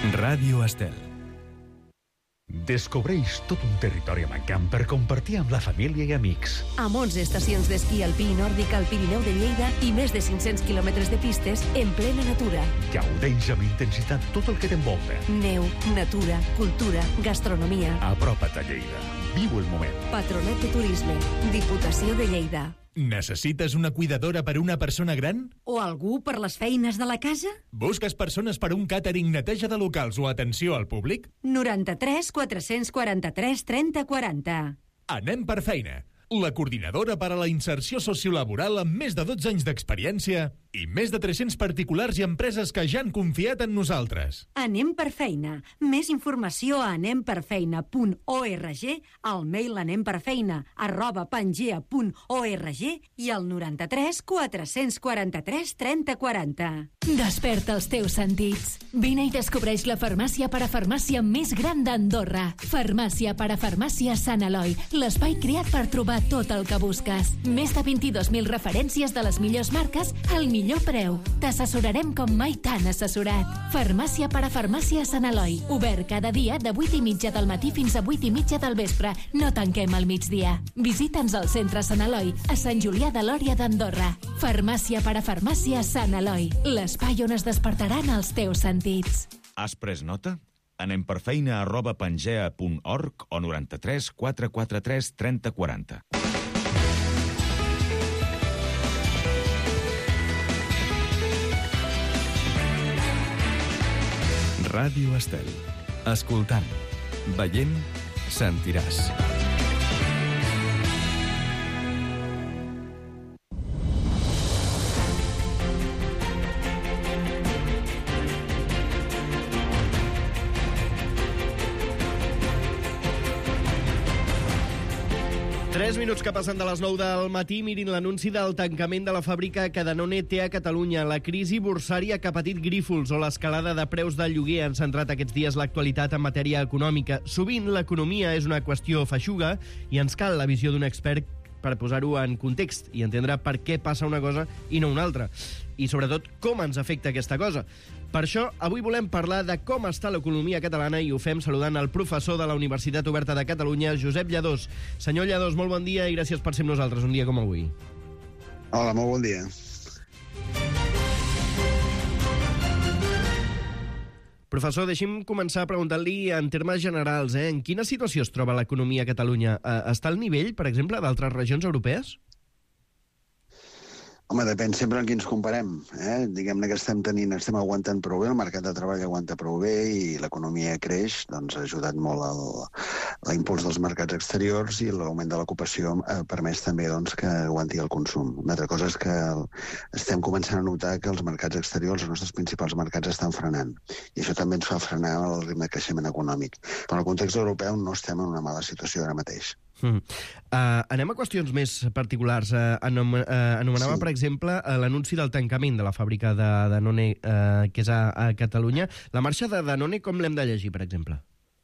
Ràdio Estel. Descobreix tot un territori amb encant per compartir amb la família i amics. Amb 11 estacions d'esquí alpí i nòrdic al Pirineu de Lleida i més de 500 quilòmetres de pistes en plena natura. Gaudeix amb intensitat tot el que t'envolta. Neu, natura, cultura, gastronomia. Apropa't a Lleida. Viu el moment. Patronat de Turisme. Diputació de Lleida. Necessites una cuidadora per una persona gran? O algú per les feines de la casa? Busques persones per un càtering, neteja de locals o atenció al públic? 93 443 30 40. Anem per feina. La coordinadora per a la inserció sociolaboral amb més de 12 anys d'experiència i més de 300 particulars i empreses que ja han confiat en nosaltres. Anem per feina. Més informació a anemperfeina.org, al mail anemperfeina@pangea.org i al 93 443 30 40. Desperta els teus sentits. Vine i descobreix la farmàcia parafarmàcia més gran d'Andorra. Farmàcia parafarmàcia Sant Eloi, l'espai creat per trobar tot el que busques. Més de 22.000 referències de les millors marques al millor preu. T'assessorarem com mai t'han assessorat. Farmàcia parafarmàcia Sant Eloi. Obert cada dia de 8:30 del matí fins a 8:30 del vespre. No tanquem al migdia. Visita'ns al centre Sant Eloi, a Sant Julià de Lòria d'Andorra. Farmàcia parafarmàcia Sant Eloi. L'espai on es despertaran els teus sentits. Has pres nota? anemperfeina@pangea.org o 93 443 30 40. Ràdio Estel. Escoltant, veient, sentiràs. Tres minuts que passen de les 9 del matí. Mirin l'anunci del tancament de la fàbrica que Danone té a Catalunya, la crisi borsària que ha patit Grífols o l'escalada de preus del lloguer han centrat aquests dies l'actualitat en matèria econòmica. Sovint l'economia és una qüestió feixuga i ens cal la visió d'un expert per posar-ho en context i entendre per què passa una cosa i no una altra. I, sobretot, com ens afecta aquesta cosa. Per això, avui volem parlar de com està l'economia catalana i ho fem saludant el professor de la Universitat Oberta de Catalunya, Josep Lladós. Senyor Lladós, molt bon dia i gràcies per ser amb nosaltres un dia com avui. Hola, molt bon dia. Professor, deixi'm començar preguntant-li en termes generals, en quina situació es troba l'economia a Catalunya? Està al nivell, per exemple, d'altres regions europees? Home, depèn sempre en qui ens comparem. Diguem-ne que estem aguantant prou bé, el mercat de treball aguanta prou bé i l'economia creix, doncs ha ajudat molt l'impuls dels mercats exteriors i l'augment de l'ocupació ha permès també doncs, que aguanti el consum. Una altra cosa és que estem començant a notar que els mercats exteriors, els nostres principals mercats, estan frenant. I això també ens fa frenar el ritme de creixement econòmic. Però en el context europeu no estem en una mala situació ara mateix. Anem a qüestions més particulars. Anomenava, sí, per exemple, l'anunci del tancament de la fàbrica de Danone, que és a Catalunya. La marxa de Danone, com l'hem de llegir, per exemple?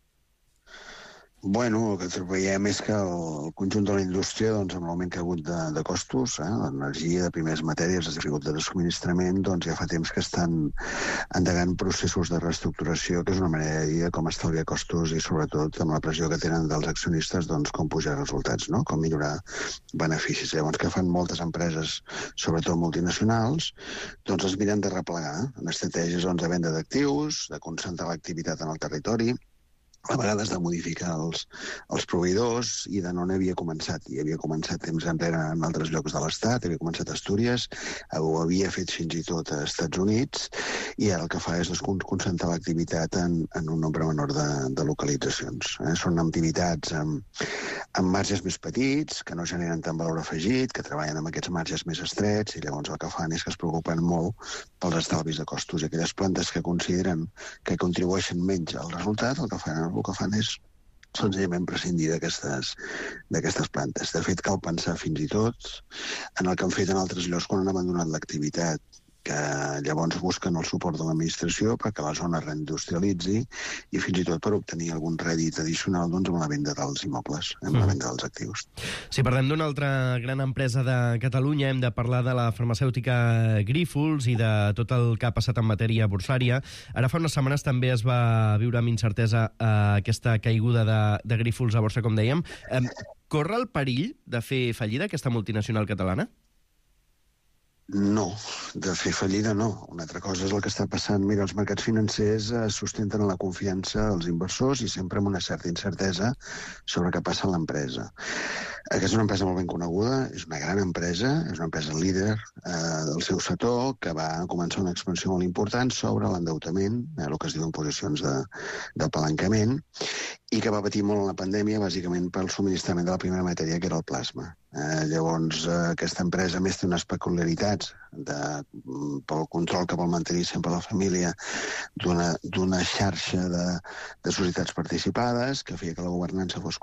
Bueno, el que veiem és que el conjunt de la indústria, doncs, amb l'augment que ha hagut de costos, l'energia, de primeres matèries, les dificultats de subministrament, doncs ja fa temps que estan endegant processos de reestructuració, que és una manera de dir com estalviar costos i, sobretot, amb la pressió que tenen dels accionistes, doncs, com pujar resultats, no? Com millorar beneficis. Llavors, que fan moltes empreses, sobretot multinacionals, doncs es miren de replegar en estratègies de venda d'actius, de concentrar l'activitat en el territori, a vegades de modificar els proveïdors, i Danone havia començat temps enrere en altres llocs de l'Estat, havia començat a Astúries, ho havia fet fins i tot a Estats Units, i ara el que fa és concentrar l'activitat en un nombre menor de localitzacions. Són activitats amb marges més petits, que no generen tant valor afegit, que treballen amb aquests marges més estrets, i llavors el que fan és que es preocupen molt pels estalvis de costos. I aquelles plantes que consideren que contribueixen menys al resultat, el que fan és senzillament prescindir d'aquestes plantes. De fet, cal pensar fins i tot en el que han fet en altres llocs quan han abandonat l'activitat que llavors busquen el suport de l'administració perquè la zona es reindustrialitzi i fins i tot per obtenir algun rèdit addicional amb la venda dels immobles, amb la venda dels actius. Si parlem d'una altra gran empresa de Catalunya, hem de parlar de la farmacèutica Grífols i de tot el que ha passat en matèria borsària. Ara fa unes setmanes també es va viure amb incertesa aquesta caiguda de Grífols a borsa, com dèiem. Corre el perill de fer fallida aquesta multinacional catalana? No, de fer fallida no. Una altra cosa és el que està passant. Mira, els mercats financers sustenten la confiança dels inversors i sempre amb una certa incertesa sobre què passa a l'empresa. Aquesta és una empresa molt ben coneguda, és una gran empresa, és una empresa líder del seu sector, que va començar una expansió molt important sobre l'endeutament, el que es diu en posicions d'apalancament, i que va patir molt en la pandèmia, bàsicament pel subministrament de la primera matèria, que era el plasma. Llavors, aquesta empresa, més té unes peculiaritats pel control que vol mantenir sempre la família d'una xarxa de societats participades, que feia que la governança fos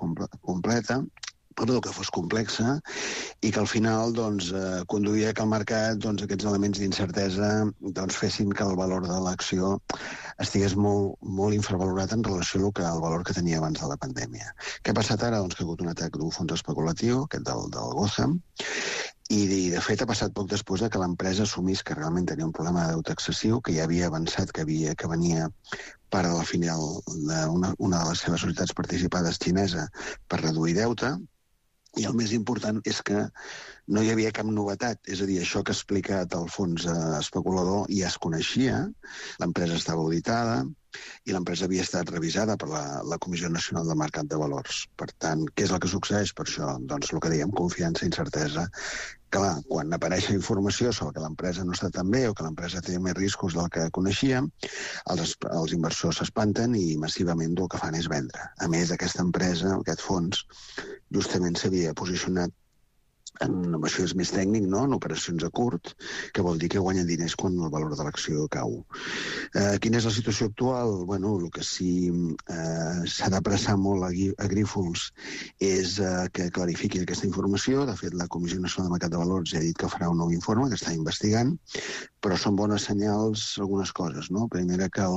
que fos complexa i que al final conduïa que el mercat aquests elements d'incertesa fessin que el valor de l'acció estigués molt infravalorat en relació al valor que tenia abans de la pandèmia. Què ha passat ara? Que ha hagut un atac d'un fons especulatiu, aquest del Gotham, i de fet ha passat poc després que l'empresa assumís que realment tenia un problema de deute excessiu, que ja havia avançat que venia part de la filial d'una de les seves societats participades xinesa per reduir deute. I el més important és que no hi havia cap novetat. És a dir, això que ha explicat el fons especulador ja es coneixia, l'empresa estava auditada i l'empresa havia estat revisada per la Comissió Nacional del Mercat de Valors. Per tant, què és el que succeeix per això? Doncs el que dèiem, confiança, incertesa. Clar, quan apareix informació sobre que l'empresa no està tan bé o que l'empresa té més riscos del que coneixíem, els inversors s'espanten i massivament el que fan és vendre. A més, aquesta empresa, aquest fons, justament s'havia posicionat això és més tècnic, no? En operacions a curt, que vol dir que guanyen diners quan el valor de l'acció cau. Quina és la situació actual? Bueno, el que sí s'ha d'apressar molt a Grífols és que clarifiqui aquesta informació. De fet, la Comissió Nacional del Mercat de Valors ja ha dit que farà un nou informe, que està investigant, però són bones senyals algunes coses, no? Primera, que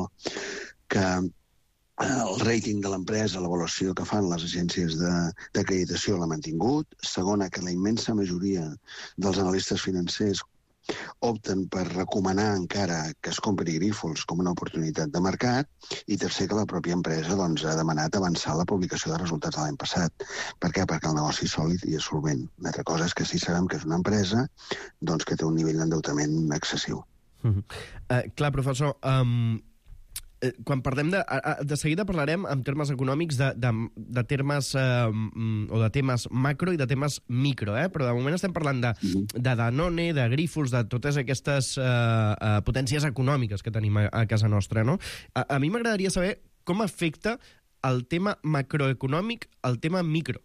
el rating de l'empresa, l'avaluació que fan les agències d'acreditació l'ha mantingut. Segona, que la immensa majoria dels analistes financers opten per recomanar encara que es compri Grífols com una oportunitat de mercat. I tercer, que la pròpia empresa ha demanat avançar la publicació de resultats de l'any passat. Per què? Perquè el negoci és sòlid i és solvent. Una altra cosa és que sí sabem que és una empresa que té un nivell d'endeutament excessiu. Clar, professor, quan parlem de seguida parlarem en termes econòmics de termes o de temes macro i de temes micro, però de moment estem parlant de Danone, de Grífols, de totes aquestes potències econòmiques que tenim a casa nostra, no? A mi m'agradaria saber com afecta el tema macroeconòmic al tema micro.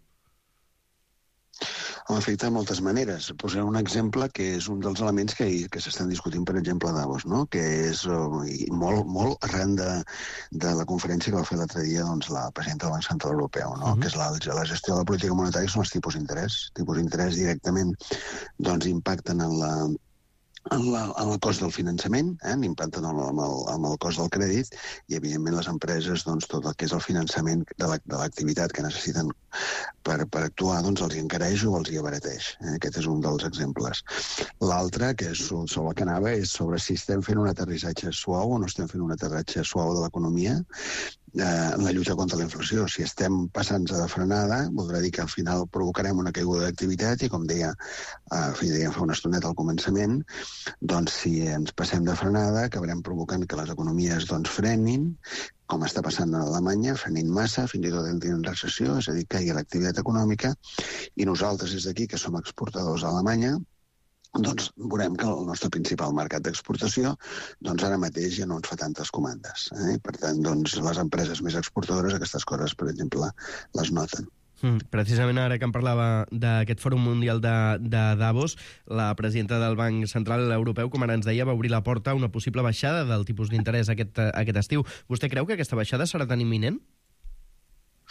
Afecta de moltes maneres. Posaré un exemple que és un dels elements que s'estan discutint, per exemple, a Davos, no? Que és molt arran de la conferència que va fer l'altre dia la presidenta del Banc Central Europeu, no? Que és la gestió de la política monetària, són els tipus d'interès. Tipus d'interès directament impacten en el cost del finançament, impacten amb el cost del crèdit i, evidentment, les empreses, tot el que és el finançament de l'activitat que necessiten per actuar, els hi encareix o els hi abarateix. Aquest és un dels exemples. L'altre, que és sobre el que anava, és sobre si estem fent un aterrissatge suau o no estem fent un aterratge suau de l'economia en la lluita contra la inflació. Si estem passant-nos de frenada, voldrà dir que al final provocarem una caiguda d'activitat i, com dèiem fa una estoneta al començament, si ens passem de frenada acabarem provocant que les economies frenin, com està passant a Alemanya, frenint massa, fins i tot entrin en recessió, és a dir, caigui l'activitat econòmica, i nosaltres des d'aquí, que som exportadors a Alemanya, veurem que el nostre principal mercat d'exportació ara mateix ja no ens fa tantes comandes. Per tant, les empreses més exportadores aquestes coses, per exemple, les noten. Precisament ara que em parlava d'aquest Fòrum Mundial de Davos, la presidenta del Banc Central Europeu, com ara ens deia, va obrir la porta a una possible baixada del tipus d'interès aquest estiu. Vostè creu que aquesta baixada serà tan imminent?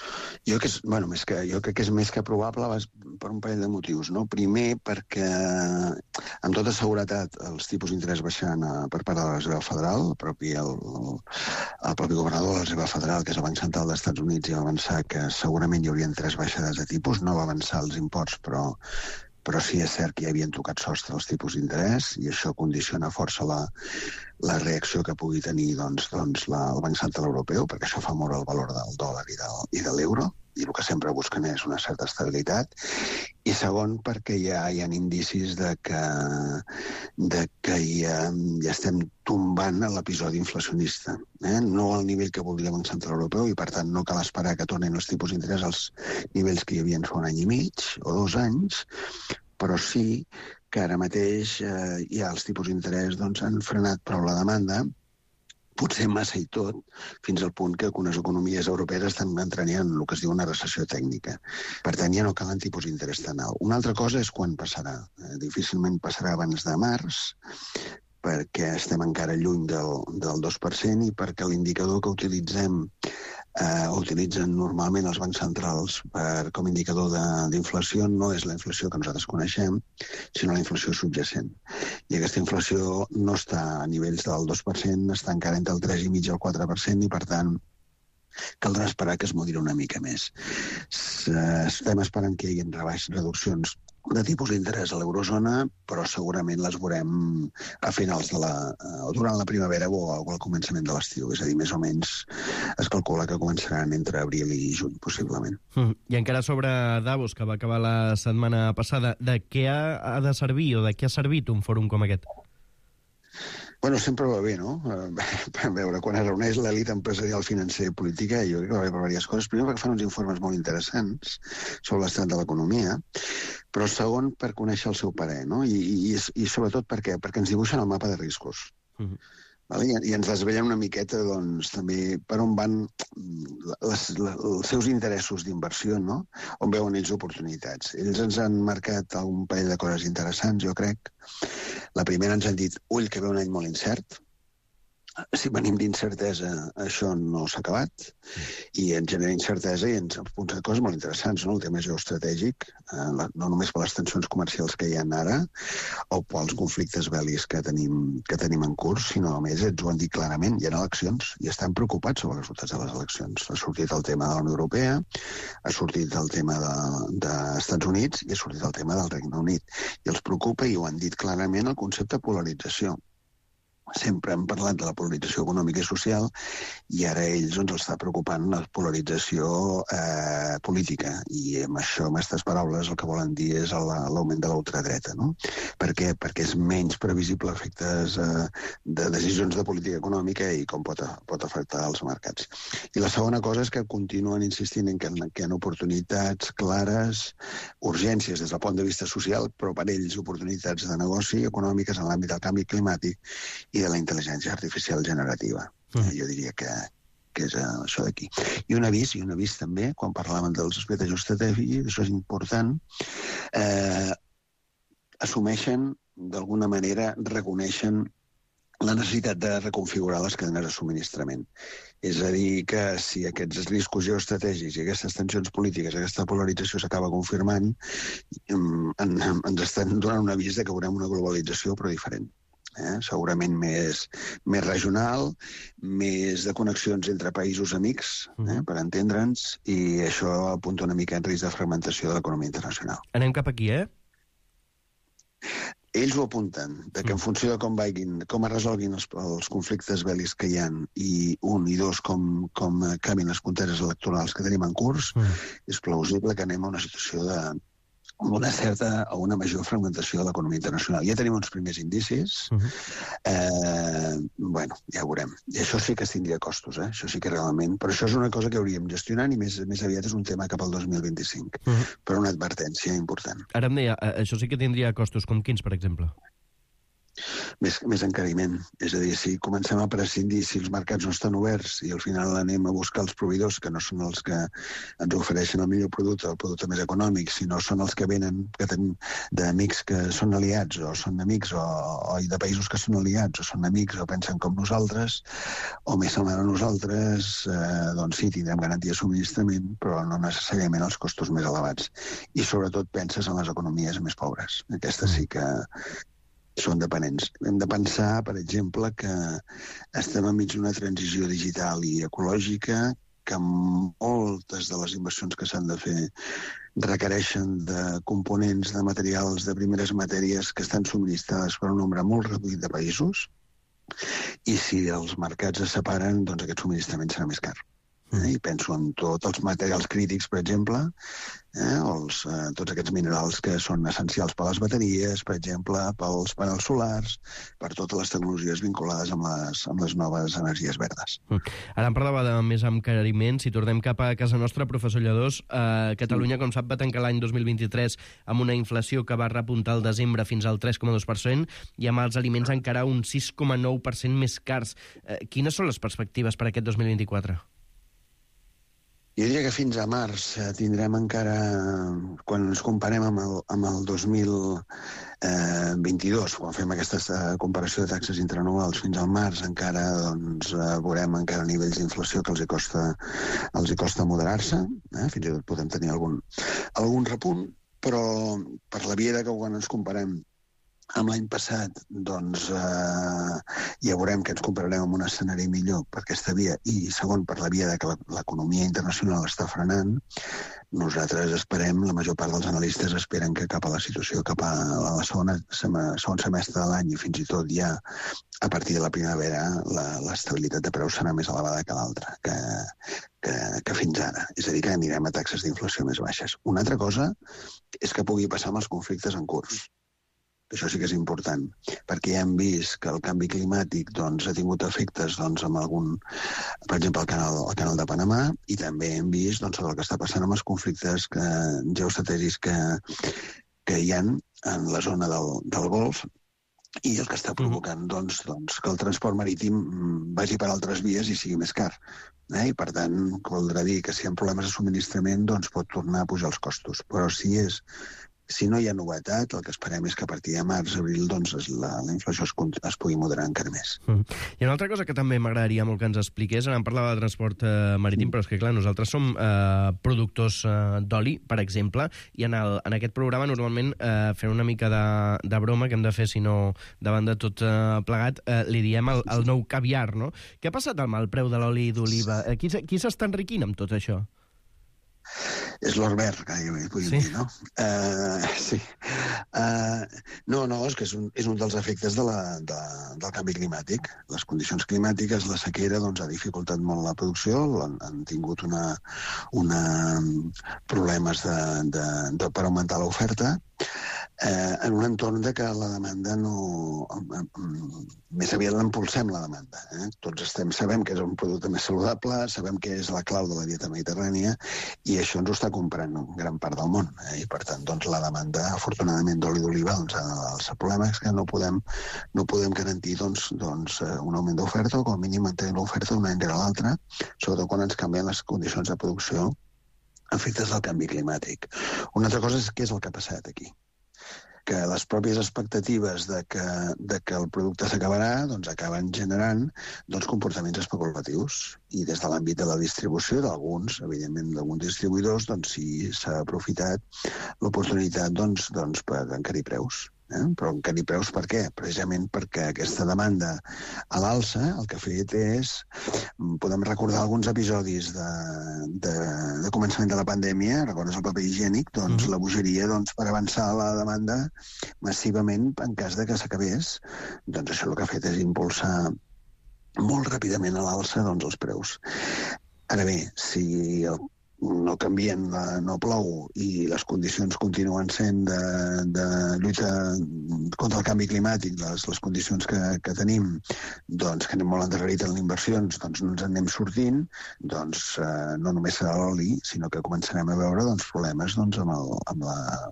Jo crec que és més que probable per un parell de motius, no? Primer, perquè amb tota seguretat els tipus d'interès baixant per part de la Reserva Federal, el propi governador de la Reserva Federal, que és el Banc Central dels Estats Units, ja va avançar que segurament hi haurien 3 baixades de tipus, no va avançar els imports, però sí és cert que ja havien tocat sostre els tipus d'interès i això condiciona força la reacció que pugui tenir el Banc Central Europeu, perquè això fa moure el valor del dòlar i de l'euro, i el que sempre busquen és una certa estabilitat. I segon, perquè ja hi ha indicis de que ja estem tombant a l'episodi inflacionista. No al nivell que voldria el Banc Central Europeu i, per tant, no cal esperar que tornin els tipus d'interès als nivells que hi havia fa 1 any i mig o 2 anys, però sí que ara mateix ja els tipus d'interès han frenat prou la demanda, potser massa i tot, fins al punt que algunes economies europees estan entrant en el que es diu una recessió tècnica. Per tant, ja no calen tipus d'interès tan alt. Una altra cosa és quan passarà. Difícilment passarà abans de març, perquè estem encara lluny del 2% i perquè l'indicador que utilitzen normalment els bancs centrals com a indicador d'inflació no és la inflació que nosaltres coneixem, sinó la inflació subjacent. I aquesta inflació no està a nivells del 2%, està encara entre el 3,5% i el 4%, i per tant caldrà esperar que es moderi una mica més. Estem esperant que hi hagi reduccions de tipus d'interès a l'eurozona, però segurament les veurem a finals o durant la primavera o al començament de l'estiu. És a dir, més o menys es calcula que començaran entre abril i juny, possiblement. I encara sobre Davos, que va acabar la setmana passada, de què ha de servir o de què ha servit un fòrum com aquest? Bueno, sempre va bé, no? A veure, quan es reuneix l'elit empresarial, financera i política, jo crec que va bé per diverses coses. Primer, perquè fan uns informes molt interessants sobre l'estat de l'economia, però segon, per conèixer el seu parer, no? I sobretot perquè ens dibuixen el mapa de riscos. I ens desvellen una miqueta, doncs, també per on van els seus interessos d'inversió, no? On veuen ells oportunitats. Ells ens han marcat un parell de coses interessants, jo crec. La primera ens han dit, ull, que ve un any molt incert. Si venim d'incertesa, això no s'ha acabat, i ens genera incertesa i ens apunta coses molt interessants, no? El tema geoestratègic, no només per les tensions comercials que hi ha ara, o pels conflictes bèl·lics que tenim en curs, sinó a més ens ho han dit clarament, hi ha eleccions i estan preocupats sobre els resultats de les eleccions. Ha sortit el tema de la Unió Europea, ha sortit el tema dels Estats Units i ha sortit el tema del Regne Unit. I els preocupa, i ho han dit clarament, el concepte de polarització. Sempre hem parlat de la polarització econòmica i social i ara ells els està preocupant la polarització política, i amb això, amb aquestes paraules, el que volen dir és l'augment de l'ultradreta, no? Per què? Perquè és menys previsible efectes de decisions de política econòmica i com pot afectar els mercats. I la segona cosa és que continuen insistint en que hi ha oportunitats clares, urgències des del punt de vista social, però per ells oportunitats de negoci econòmiques en l'àmbit del canvi climàtic i de la intel·ligència artificial generativa. Jo diria que és això d'aquí. I un avís també, quan parlàvem dels aspectes estratègics, això és important, assumeixen, d'alguna manera, reconeixen la necessitat de reconfigurar les cadenes de subministrament. És a dir, que si aquests riscos geoestratègics i aquestes tensions polítiques, aquesta polarització s'acaba confirmant, ens estan donant un avís de que veurem una globalització però diferent. Segurament més regional, més de connexions entre països amics, per entendre'ns, i això apunta una mica en risc de fragmentació de l'economia internacional. Anem cap aquí, Ells ho apunten, que en funció de com es resolguin els conflictes bèl·lics que hi ha, i dos, com canvien les conteres electorals que tenim en curs, és plausible que anem a una situació una certa o una major fragmentació de l'economia internacional. Ja tenim uns primers indicis. Bueno, ja ho veurem. I això sí que tindria costos, això sí que realment... Però això és una cosa que hauríem gestionant i més aviat és un tema cap al 2025. Però una advertència important. Ara em deia, això sí que tindria costos, com quins, per exemple? més encariment. És a dir, si comencem a prescindir, si els mercats no estan oberts i al final anem a buscar els proveïdors, que no són els que ens ofereixen el millor producte, el producte més econòmic, sinó són els que venen que tenim d'amics que són aliats, o són amics, o de països que són aliats, o són amics, o pensen com nosaltres, o més semblant a nosaltres, doncs sí, tindrem garantia de subministrament, però no necessàriament els costos més elevats. I sobretot penses en les economies més pobres. Aquestes sí que són dependents. Hem de pensar, per exemple, que estem enmig d'una transició digital i ecològica, que moltes de les inversions que s'han de fer requereixen de components, de materials, de primeres matèries que estan subministrades per un nombre molt reduït de països, i si els mercats es separen, doncs aquest subministrament serà més car. I penso en tots els materials crítics, per exemple, tots aquests minerals que són essencials per a les bateries, per exemple, pels panels solars, per totes les tecnologies vinculades amb les noves energies verdes. Ara em parlava de més encariment. Si tornem cap a casa nostra, professor Lladós, Catalunya, com sap, va tancar l'any 2023 amb una inflació que va repuntar al desembre fins al 3,2% i amb els aliments encara un 6,9% més cars. Quines són les perspectives per aquest 2024? Jo diria que fins a març tindrem encara, quan ens comparem amb el 2022, quan fem aquesta comparació de taxes interanuals, fins al març encara doncs, veurem encara nivells d'inflació que els hi costa moderar-se, fins i tot podem tenir algun repunt, però per la via que quan ens comparem amb l'any passat, doncs ja veurem que ens compararem amb un escenari millor per aquesta via, i segon, per la via que l'economia internacional està frenant. Nosaltres esperem, la major part dels analistes esperen que cap a la situació, cap a la segon semestre de l'any i fins i tot ja a partir de la primavera, l'estabilitat de preus serà més elevada que l'altra, que fins ara. És a dir, que anirem a taxes d'inflació més baixes. Una altra cosa és que pugui passar amb els conflictes en curs. Això sí que és important, perquè ja hem vist que el canvi climàtic doncs, ha tingut efectes doncs, amb per exemple, el canal de Panamà, i també hem vist doncs, el que està passant amb els conflictes geoestratègics que hi ha en la zona del Golf, i el que està provocant doncs, que el transport marítim vagi per altres vies i sigui més car. I, per tant, voldrà dir que si hi ha problemes de subministrament doncs, pot tornar a pujar els costos. Però si no hi ha novetat, el que esperem és que a partir de març-abril doncs, la inflació es pugui moderar encara més. I una altra cosa que també m'agradaria molt que ens expliqués, ara em parlava de transport marítim, però és que, clar, nosaltres som productors d'oli, per exemple, i en aquest programa normalment fent una mica de broma que hem de fer, si no davant de tot plegat, li diem el nou caviar, no? Què ha passat amb el preu de l'oli d'oliva? Qui s'està enriquint amb tot això? És l'Orbert, que podríem dir, no? Sí. No, és que és un dels efectes del canvi climàtic. Les condicions climàtiques, la sequera, doncs, ha dificultat molt la producció, han tingut problemes per augmentar l'oferta, en un entorn de que la demanda més aviat l'impulsem, la demanda. Tots sabem que és un producte més saludable, sabem que és la clau de la dieta mediterrània, i això ens ho està comprant gran part del món. I, per tant, doncs, la demanda, afortunadament, d'oli d'oliva, els problemes que no podem garantir un augment d'oferta, o com a mínim mantenir l'oferta d'un any rere l'altre, sobretot quan ens canvien les condicions de producció efectes del canvi climàtic. Una altra cosa és què és el que ha passat aquí. Que les pròpies expectatives de que el producte s'acabarà doncs acaben generant comportaments especulatius. I des de l'àmbit de la distribució d'alguns, evidentment d'alguns distribuïdors, doncs sí s'ha aprofitat l'oportunitat per encarir preus. Però encarir preus per què? Precisament perquè aquesta demanda a l'alça el que ha fet és... Podem recordar alguns episodis de començament de la pandèmia, recordes el paper higiènic, doncs la bogeria per avançar la demanda massivament en cas de que s'acabés. Doncs això el que ha fet és impulsar molt ràpidament a l'alça els preus. Ara bé, si no canvien, no plou i les condicions continuen sent de lluita contra el canvi climàtic, les condicions que tenim, que anem molt endarrerit en inversions, no ens en anem sortint, no només serà l'oli, sinó que començarem a veure problemes amb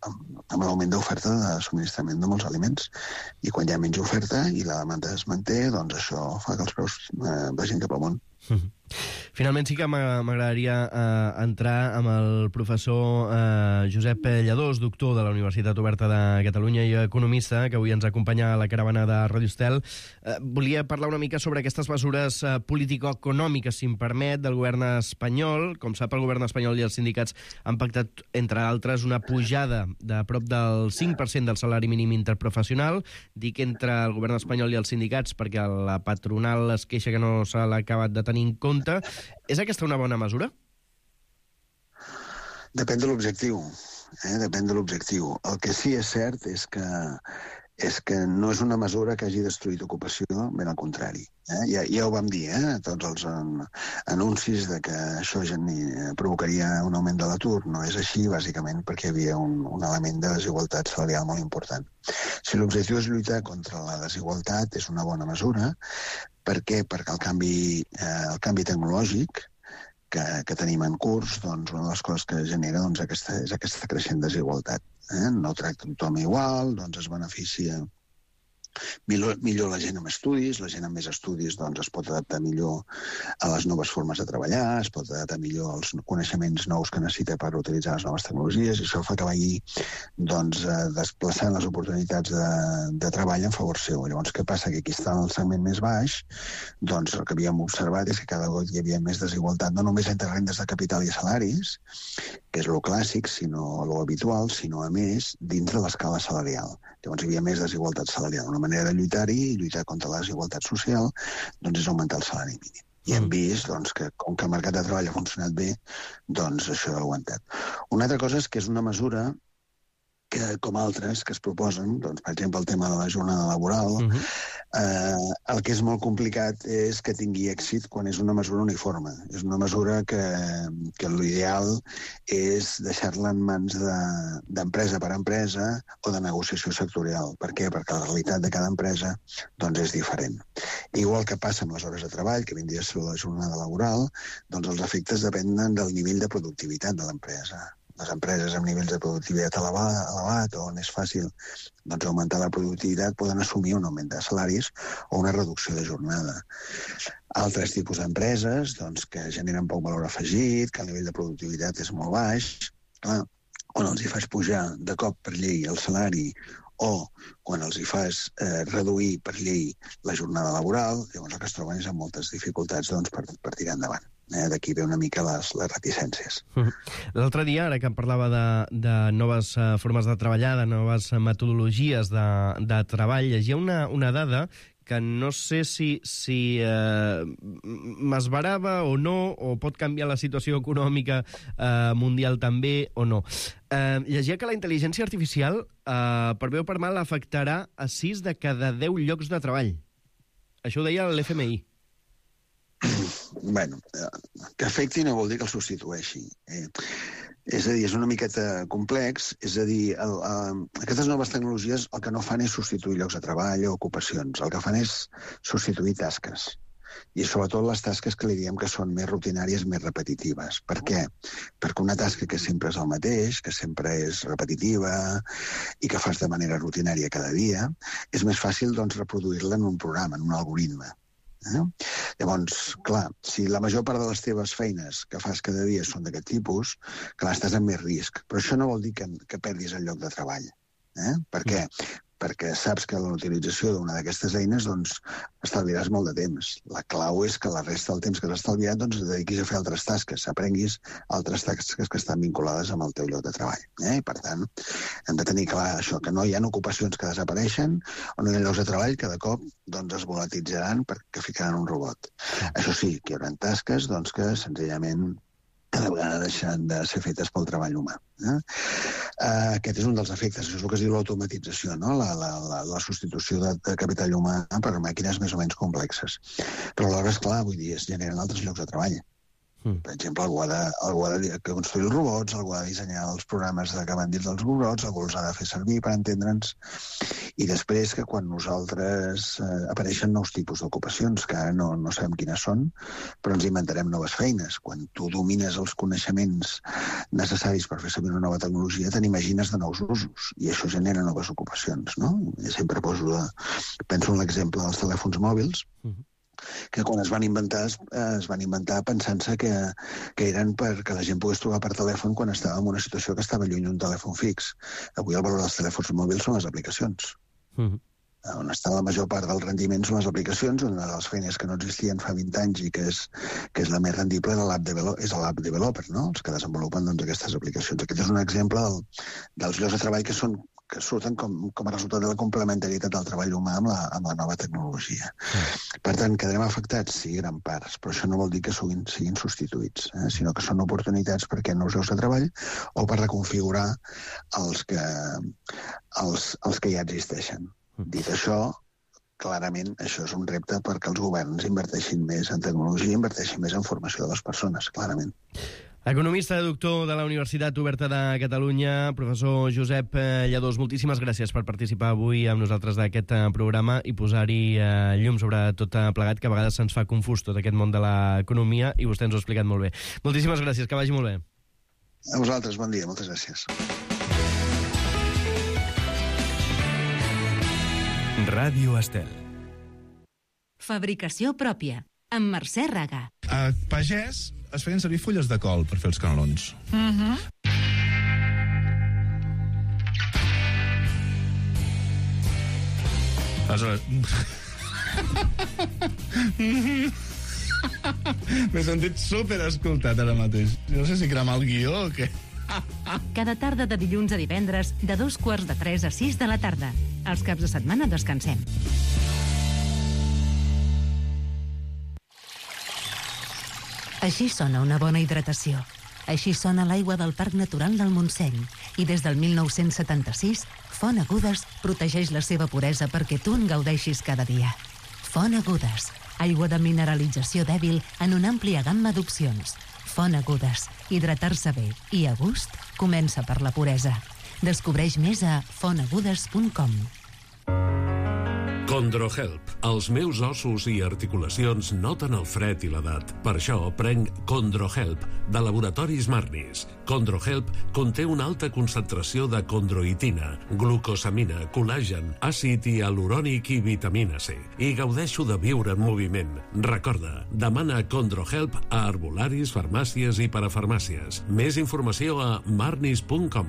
l'augment d'oferta de subministrament de molts aliments. I quan hi ha menys oferta i la demanda es manté, doncs això fa que els preus vagin cap amunt. Finalment sí que m'agradaria entrar amb el professor Josep Lladós, doctor de la Universitat Oberta de Catalunya i economista, que avui ens acompanya a la caravana de Radio Estel. Volia parlar una mica sobre aquestes mesures político-econòmiques, si em permet, del govern espanyol. Com sap, el govern espanyol i els sindicats han pactat, entre altres, una pujada de prop del 5% del salari mínim interprofessional. Dic entre el govern espanyol i els sindicats perquè la patronal es queixa que no se l'ha acabat de tenir en compte. És aquesta una bona mesura? Depèn de l'objectiu. Depèn de l'objectiu. El que sí és cert és que no és una mesura que hagi destruït ocupació, ben al contrari. Ja ho vam dir, tots els anuncis de que això provocaria un augment de l'atur. No és així, bàsicament, perquè hi havia un element de desigualtat salarial molt important. Si l'objectiu és lluitar contra la desigualtat, és una bona mesura. Per què? Perquè el canvi tecnològic que tenim en curs, doncs una de les coses que genera és aquesta creixent desigualtat. No tracta tothom igual, doncs es beneficia millor la gent amb estudis, la gent amb més estudis doncs es pot adaptar millor a les noves formes de treballar, es pot adaptar millor als coneixements nous que necessita per utilitzar les noves tecnologies, i això fa que vagi desplaçant les oportunitats de treball en favor seu. Llavors, què passa? Que aquí està el segment més baix, doncs el que havíem observat és que cada cop hi havia més desigualtat, no només entre rendes de capital i salaris, que és lo clàssic, sinó lo habitual, sinó a més dins de l'escala salarial. Llavors hi havia més desigualtat salarial. Una manera de lluitar-hi i lluitar contra la desigualtat social doncs és augmentar el salari mínim. I hem vist doncs, que com que el mercat de treball ha funcionat bé, doncs això ha aguantat. Una altra cosa és que és una mesura que, com altres que es proposen, doncs, per exemple, el tema de la jornada laboral, el que és molt complicat és que tingui èxit quan és una mesura uniforme. És una mesura que l'ideal és deixar-la en mans d'empresa per empresa o de negociació sectorial. Per què? Perquè la realitat de cada empresa doncs, és diferent. Igual que passa amb les hores de treball, que vindria a ser la jornada laboral, doncs els efectes depenen del nivell de productivitat de l'empresa. Les empreses amb nivells de productivitat elevat on és fàcil doncs, augmentar la productivitat poden assumir un augment de salaris o una reducció de jornada. Altres tipus d'empreses doncs, que generen poc valor afegit, que el nivell de productivitat és molt baix, clar, quan els hi fas pujar de cop per llei el salari o quan els hi fas reduir per llei la jornada laboral, llavors el que es troben és amb moltes dificultats doncs, per tirar endavant. D'aquí ve una mica les reticències. L'altre dia, ara que em parlava de noves formes de treballar, de noves metodologies de treball, llegia una dada que no sé si m'esbarava o no, o pot canviar la situació econòmica mundial també o no. Llegia que la intel·ligència artificial, per bé o per mal, afectarà a 6 de cada 10 llocs de treball. Això ho deia l'FMI. Bueno, que afecti no vol dir que el substitueixi. És a dir, és una miqueta complex, és a dir, aquestes noves tecnologies el que no fan és substituir llocs de treball o ocupacions, el que fan és substituir tasques. I sobretot les tasques que li diem que són més rutinàries, més repetitives. Per què? Perquè una tasca que sempre és el mateix, que sempre és repetitiva i que fas de manera rutinària cada dia, és més fàcil doncs, reproduir-la en un programa, en un algoritme. Llavors, clar, si la major part de les teves feines que fas cada dia són d'aquest tipus, clar, estàs en més risc. Però això no vol dir que perdis el lloc de treball. Per què? Perquè saps que la utilització d'una d'aquestes eines doncs, estalviaràs molt de temps. La clau és que la resta del temps que t'has estalviat doncs, et dediquis a fer altres tasques, aprenguis altres tasques que estan vinculades amb el teu lloc de treball. I, per tant, hem de tenir clar això, que no hi ha ocupacions que desapareixen o no hi ha llocs de treball que de cop doncs, es volatilitzaran perquè ficaran un robot. Això sí, que hi haurà tasques doncs, que senzillament cada vegada deixen de ser fetes pel treball humà. Aquest és un dels efectes, això és el que es diu l'automatització, no? La substitució de capital humà per màquines més o menys complexes. Però alhora, esclar, vull dir, es generen altres llocs de treball. Per exemple, algú ha de construir els robots, algú ha de dissenyar els programes que van dins dels robots, algú els ha de fer servir per entendre'ns. I després que quan nosaltres apareixen nous tipus d'ocupacions, que ara no sabem quines són, però ens inventarem noves feines. Quan tu domines els coneixements necessaris per fer servir una nova tecnologia, te n'imagines de nous usos, i això genera noves ocupacions, no? I sempre penso en l'exemple dels telèfons mòbils, que quan es van inventar pensant-se que eren perquè la gent pogués trucar per telèfon quan estava en una situació que estava lluny d'un telèfon fix. Avui el valor dels telèfons mòbils són les aplicacions. On està la major part del rendiment són les aplicacions. Una de les feines que no existien fa 20 anys i que és la més rendible és l'app developer, no? Els que desenvolupen aquestes aplicacions. Aquest és un exemple dels llocs de treball que surten com a resultat de la complementarietat del treball humà amb la nova tecnologia. Per tant, quedarem afectats, sí, gran parts, però això no vol dir que siguin substituïts, sinó que són oportunitats perquè nous llocs de treball o per reconfigurar els que ja existeixen. Dit això, clarament això és un repte perquè els governs inverteixin més en tecnologia, inverteixin més en formació de les persones, clarament. Economista, doctor de la Universitat Oberta de Catalunya, professor Josep Lladós, moltíssimes gràcies per participar avui amb nosaltres d'aquest programa i posar-hi llum sobre tot plegat, que a vegades se'ns fa confús tot aquest món de l'economia, i vostè ens ho ha explicat molt bé. Moltíssimes gràcies, que vagi molt bé. A vosaltres, bon dia, moltes gràcies. Ràdio Estel. Fabricació pròpia, amb Mercè Raga. A Pagès es feien servir fulles de col per fer els canelons. Aleshores... M'he sentit superescoltat ara mateix. No sé si cremar el guió o què. Cada tarda de dilluns a divendres, de 2:45 a 6 de la tarda. Els caps de setmana descansem. Així sona una bona hidratació. Així sona l'aigua del Parc Natural del Montseny. I des del 1976, Font Agudes protegeix la seva puresa perquè tu en gaudeixis cada dia. Font Agudes, aigua de mineralització dèbil en una àmplia gamma d'opcions. Font Agudes, hidratar-se bé i a gust comença per la puresa. Descobreix més a fontagudes.com. CondroHelp. Els meus ossos i articulacions noten el fred i l'edat. Per això prenc CondroHelp, de Laboratoris Marnis. CondroHelp conté una alta concentració de condroitina, glucosamina, col·làgen, àcid hialurònic i vitamina C. I gaudeixo de viure en moviment. Recorda, demana CondroHelp a herbolaris, farmàcies i parafarmàcies. Més informació a marnis.com.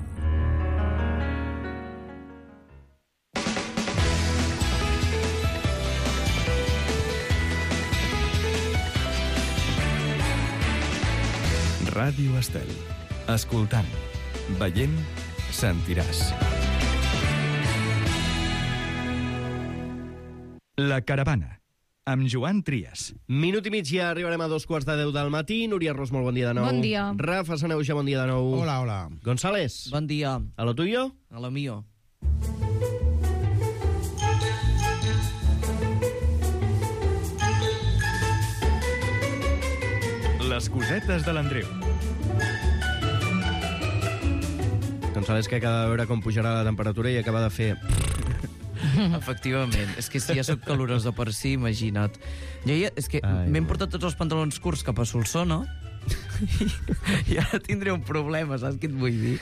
Ràdio Estel. Escoltant, veient, sentiràs. La caravana, amb Joan Trias. Minut i mig, ja arribarem a 2:15 del matí. Núria Ros, molt bon dia de nou. Bon dia. Rafa Saneuja, bon dia de nou. Hola, hola. González. Bon dia. ¿A lo tuyo? A lo mío. Les cosetes de l'Andreu. González, que acaba de veure com pujarà la temperatura i acaba de fer... Efectivament. És que si ja sóc calorosa per si, imagina't. És que m'he portat tots els pantalons curts cap a Solsona i ara tindré un problema, saps què et vull dir?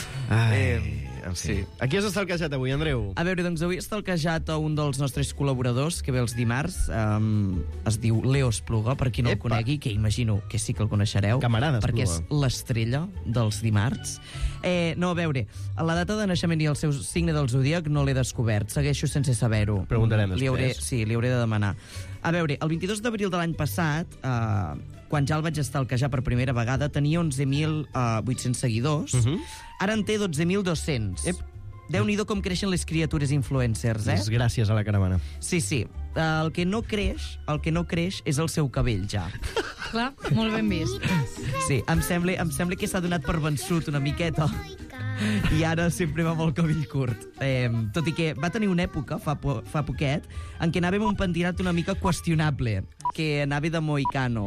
Sí. A qui has estalquejat avui, Andreu? A veure, doncs avui he estalquejat a un dels nostres col·laboradors que ve els dimarts. Es diu Leo Espluga, per qui no el conegui, que imagino que sí que el coneixereu. Camarada perquè Espluga. és l'estrella dels dimarts. No, a veure, la data de naixement i el seu signe del zodíac no l'he descobert. Segueixo sense saber-ho. Preguntarem després. Li hauré de demanar. A veure, el 22 d'abril de l'any passat, quan ja el vaig estalquejar per primera vegada, tenia 11.800 seguidors. Ara en té 12.200. Déu-n'hi-do com creixen les criatures influencers, Gràcies a la caravana. Sí, sí. El que no creix és el seu cabell, ja. Clar, molt ben vist. Sí, em sembla que s'ha donat per vençut una miqueta. I ara sempre va amb el cabell curt. Tot i que va tenir una època, fa poquet, en què anava amb un pentinat una mica qüestionable, que anava de mohicano.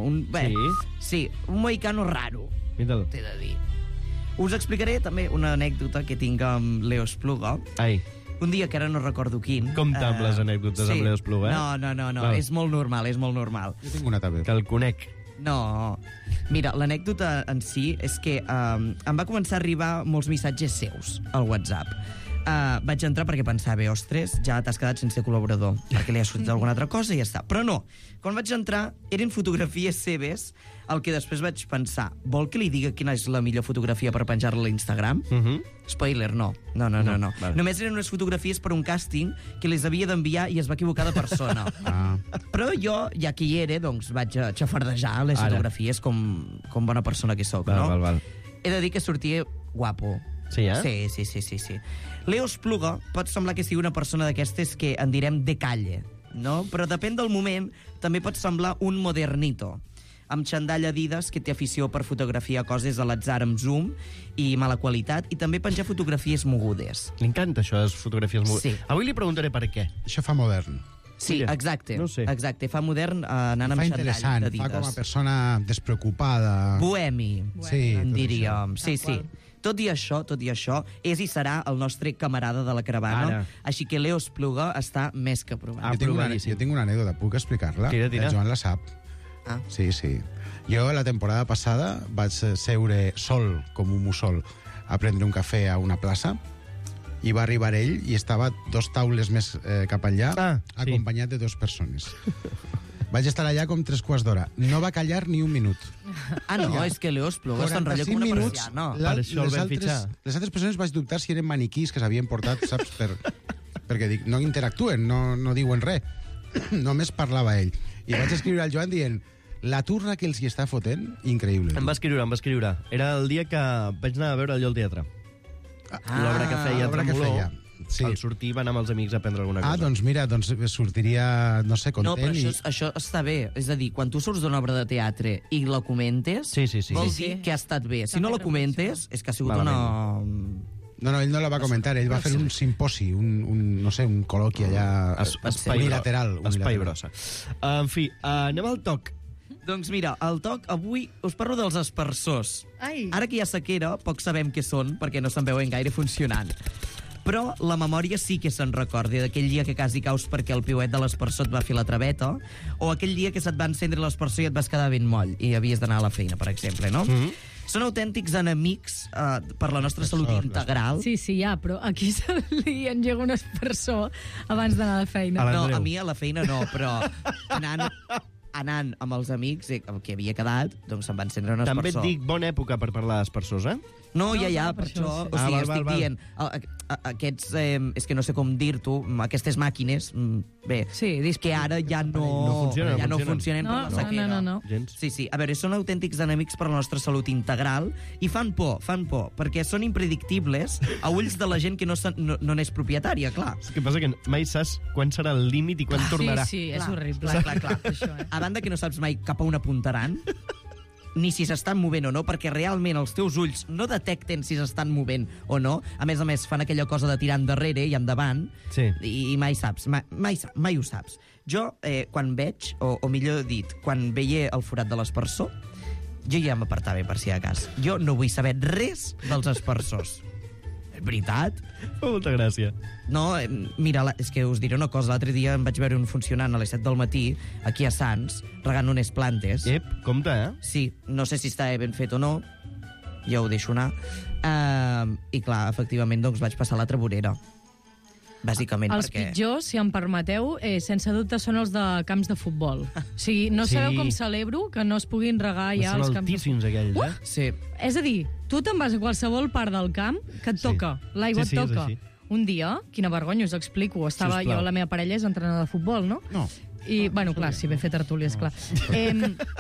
Sí, un mohicano raro, t'he de dir. Us explicaré també una anècdota que tinc amb Leo Espluga. Un dia que ara no recordo quin. Compte amb les anècdotes amb Leo Espluga, No, és molt normal, és molt normal. Jo tinc una també. Que el conec. No. Mira, l'anècdota en si és que em va començar a arribar molts missatges seus al WhatsApp. Vaig entrar perquè pensava, ostres, ja t'has quedat sense col·laborador, perquè li ha sortit alguna altra cosa i ja està. Però no, quan vaig entrar eren fotografies seves, el que després vaig pensar, vol que li diga quina és la millor fotografia per penjar-la a l'Instagram? Spoiler, no. Vale. Només eren unes fotografies per un càsting que les havia d'enviar i es va equivocar de persona. Però jo, ja que hi era, doncs vaig a xafardejar les fotografies com bona persona que sóc, no? Val. He de dir que sortia guapo. Sí, Sí. Leo Espluga pot semblar que sigui una persona d'aquestes que en direm de calle, no? Però depèn del moment, també pot semblar un modernito, amb xandall Adidas que té afició per fotografiar coses a l'atzar amb zoom i mala qualitat, i també penjar fotografies mogudes. Li encanta això, les fotografies mogudes. Sí. Avui li preguntaré per què. Això fa modern. Sí, exacte. No sé. Exacte, fa modern anant amb xandall interessant, d'Adidas. fa com a persona despreocupada. Bohemi, Sí, en tot diríem. Sí. Tot i això, és i serà el nostre camarada de la caravana. Ara. Així que Leo Espluga està més que aprovat. Jo tinc una anècdota, puc explicar-la? Tira. El Joan la sap. Sí. Jo la temporada passada vaig seure sol, com un mussol, a prendre un cafè a una plaça, i va arribar ell i estava 2 taules més cap allà, acompanyat de 2 persones. Vaig estar allà com 3 quarts d'hora. No va callar ni un minut. És que Leo Espluga s'enrotlla com una persiana. Per això el vam fitxar. Les altres persones vaig dubtar si eren maniquís que s'havien portat, saps? Perquè dic, no interactuen, no diuen res. Només parlava ell. I vaig escriure al Joan dient, la turra que els hi està fotent, increïble. Em va escriure. Era el dia que vaig anar a veure el Teatre. L'obra que feia Tremolor. Sí. Al sortir va anar amb els amics a prendre alguna cosa. Doncs mira, sortiria, no sé, content. No, però això està bé. És a dir, quan tu surts d'una obra de teatre i la comentes, vol dir que ha estat bé. Si no la comentes, és que ha sigut una... No, ell no la va comentar, ell va fer un simposi, un col·loqui allà unilateral. Espai brossa. En fi, anem al toc. Doncs mira, al toc avui us parlo dels aspersors. Ara que hi ha sequera, poc sabem què són, perquè no se'n veuen gaire funcionant. Però la memòria sí que se'n recorda d'aquell dia que quasi caus perquè el piuet de l'aspersor et va fer la traveta, o aquell dia que se't va encendre l'aspersor i et vas quedar ben moll i havies d'anar a la feina, per exemple, no? Són autèntics enemics per la nostra salut integral. Sí, ja, però aquí se li engega un aspersor abans d'anar a la feina. No, a mi a la feina no, però anant amb els amics que havia quedat, doncs se'm va encendre un aspersor. També et dic bona època per parlar d'aspersors, No, ja, per això. O sigui, estic dient, aquests, és que no sé com dir-t'ho, aquestes màquines, bé, que ara ja no funcionen per la sequera. No. Sí, a veure, són autèntics enemics per la nostra salut integral i fan por, perquè són impredictibles a ulls de la gent que no n'és propietària, clar. El que passa que mai saps quan serà el límit i quan tornarà. Sí, és horrible. Clar. A banda que no saps mai cap a on apuntaran, ni si s'estan movent o no, perquè realment els teus ulls no detecten si s'estan movent o no. A més, fan aquella cosa de tirar endarrere i endavant, i mai saps, mai ho saps. Jo, quan veig, o millor dit, quan veia el forat de l'aspersor, jo ja m'apartava per si de cas. Jo no vull saber res dels aspersors. Veritat? Molta gràcia. No, mira, és que us diré una cosa. L'altre dia em vaig veure un funcionant a les 7 del matí, aquí a Sants, regant unes plantes. Compte, Sí, no sé si està ben fet o no, ja ho deixo anar. I clar, efectivament, doncs vaig passar l'altra vorera. Bàsicament els perquè... pitjors, si em permeteu, sense dubte són els de camps de futbol. O sigui, no sabeu com celebro que no es puguin regar ja els camps de futbol. Són altíssims aquells, Sí. És a dir, tu te'n vas a qualsevol part del camp que et toca, l'aigua et toca. Un dia, quina vergonya, us explico, estava jo, la meva parella és entrenadora de futbol, no? No. I, bueno, clar, si ve fer tertúlies, clar.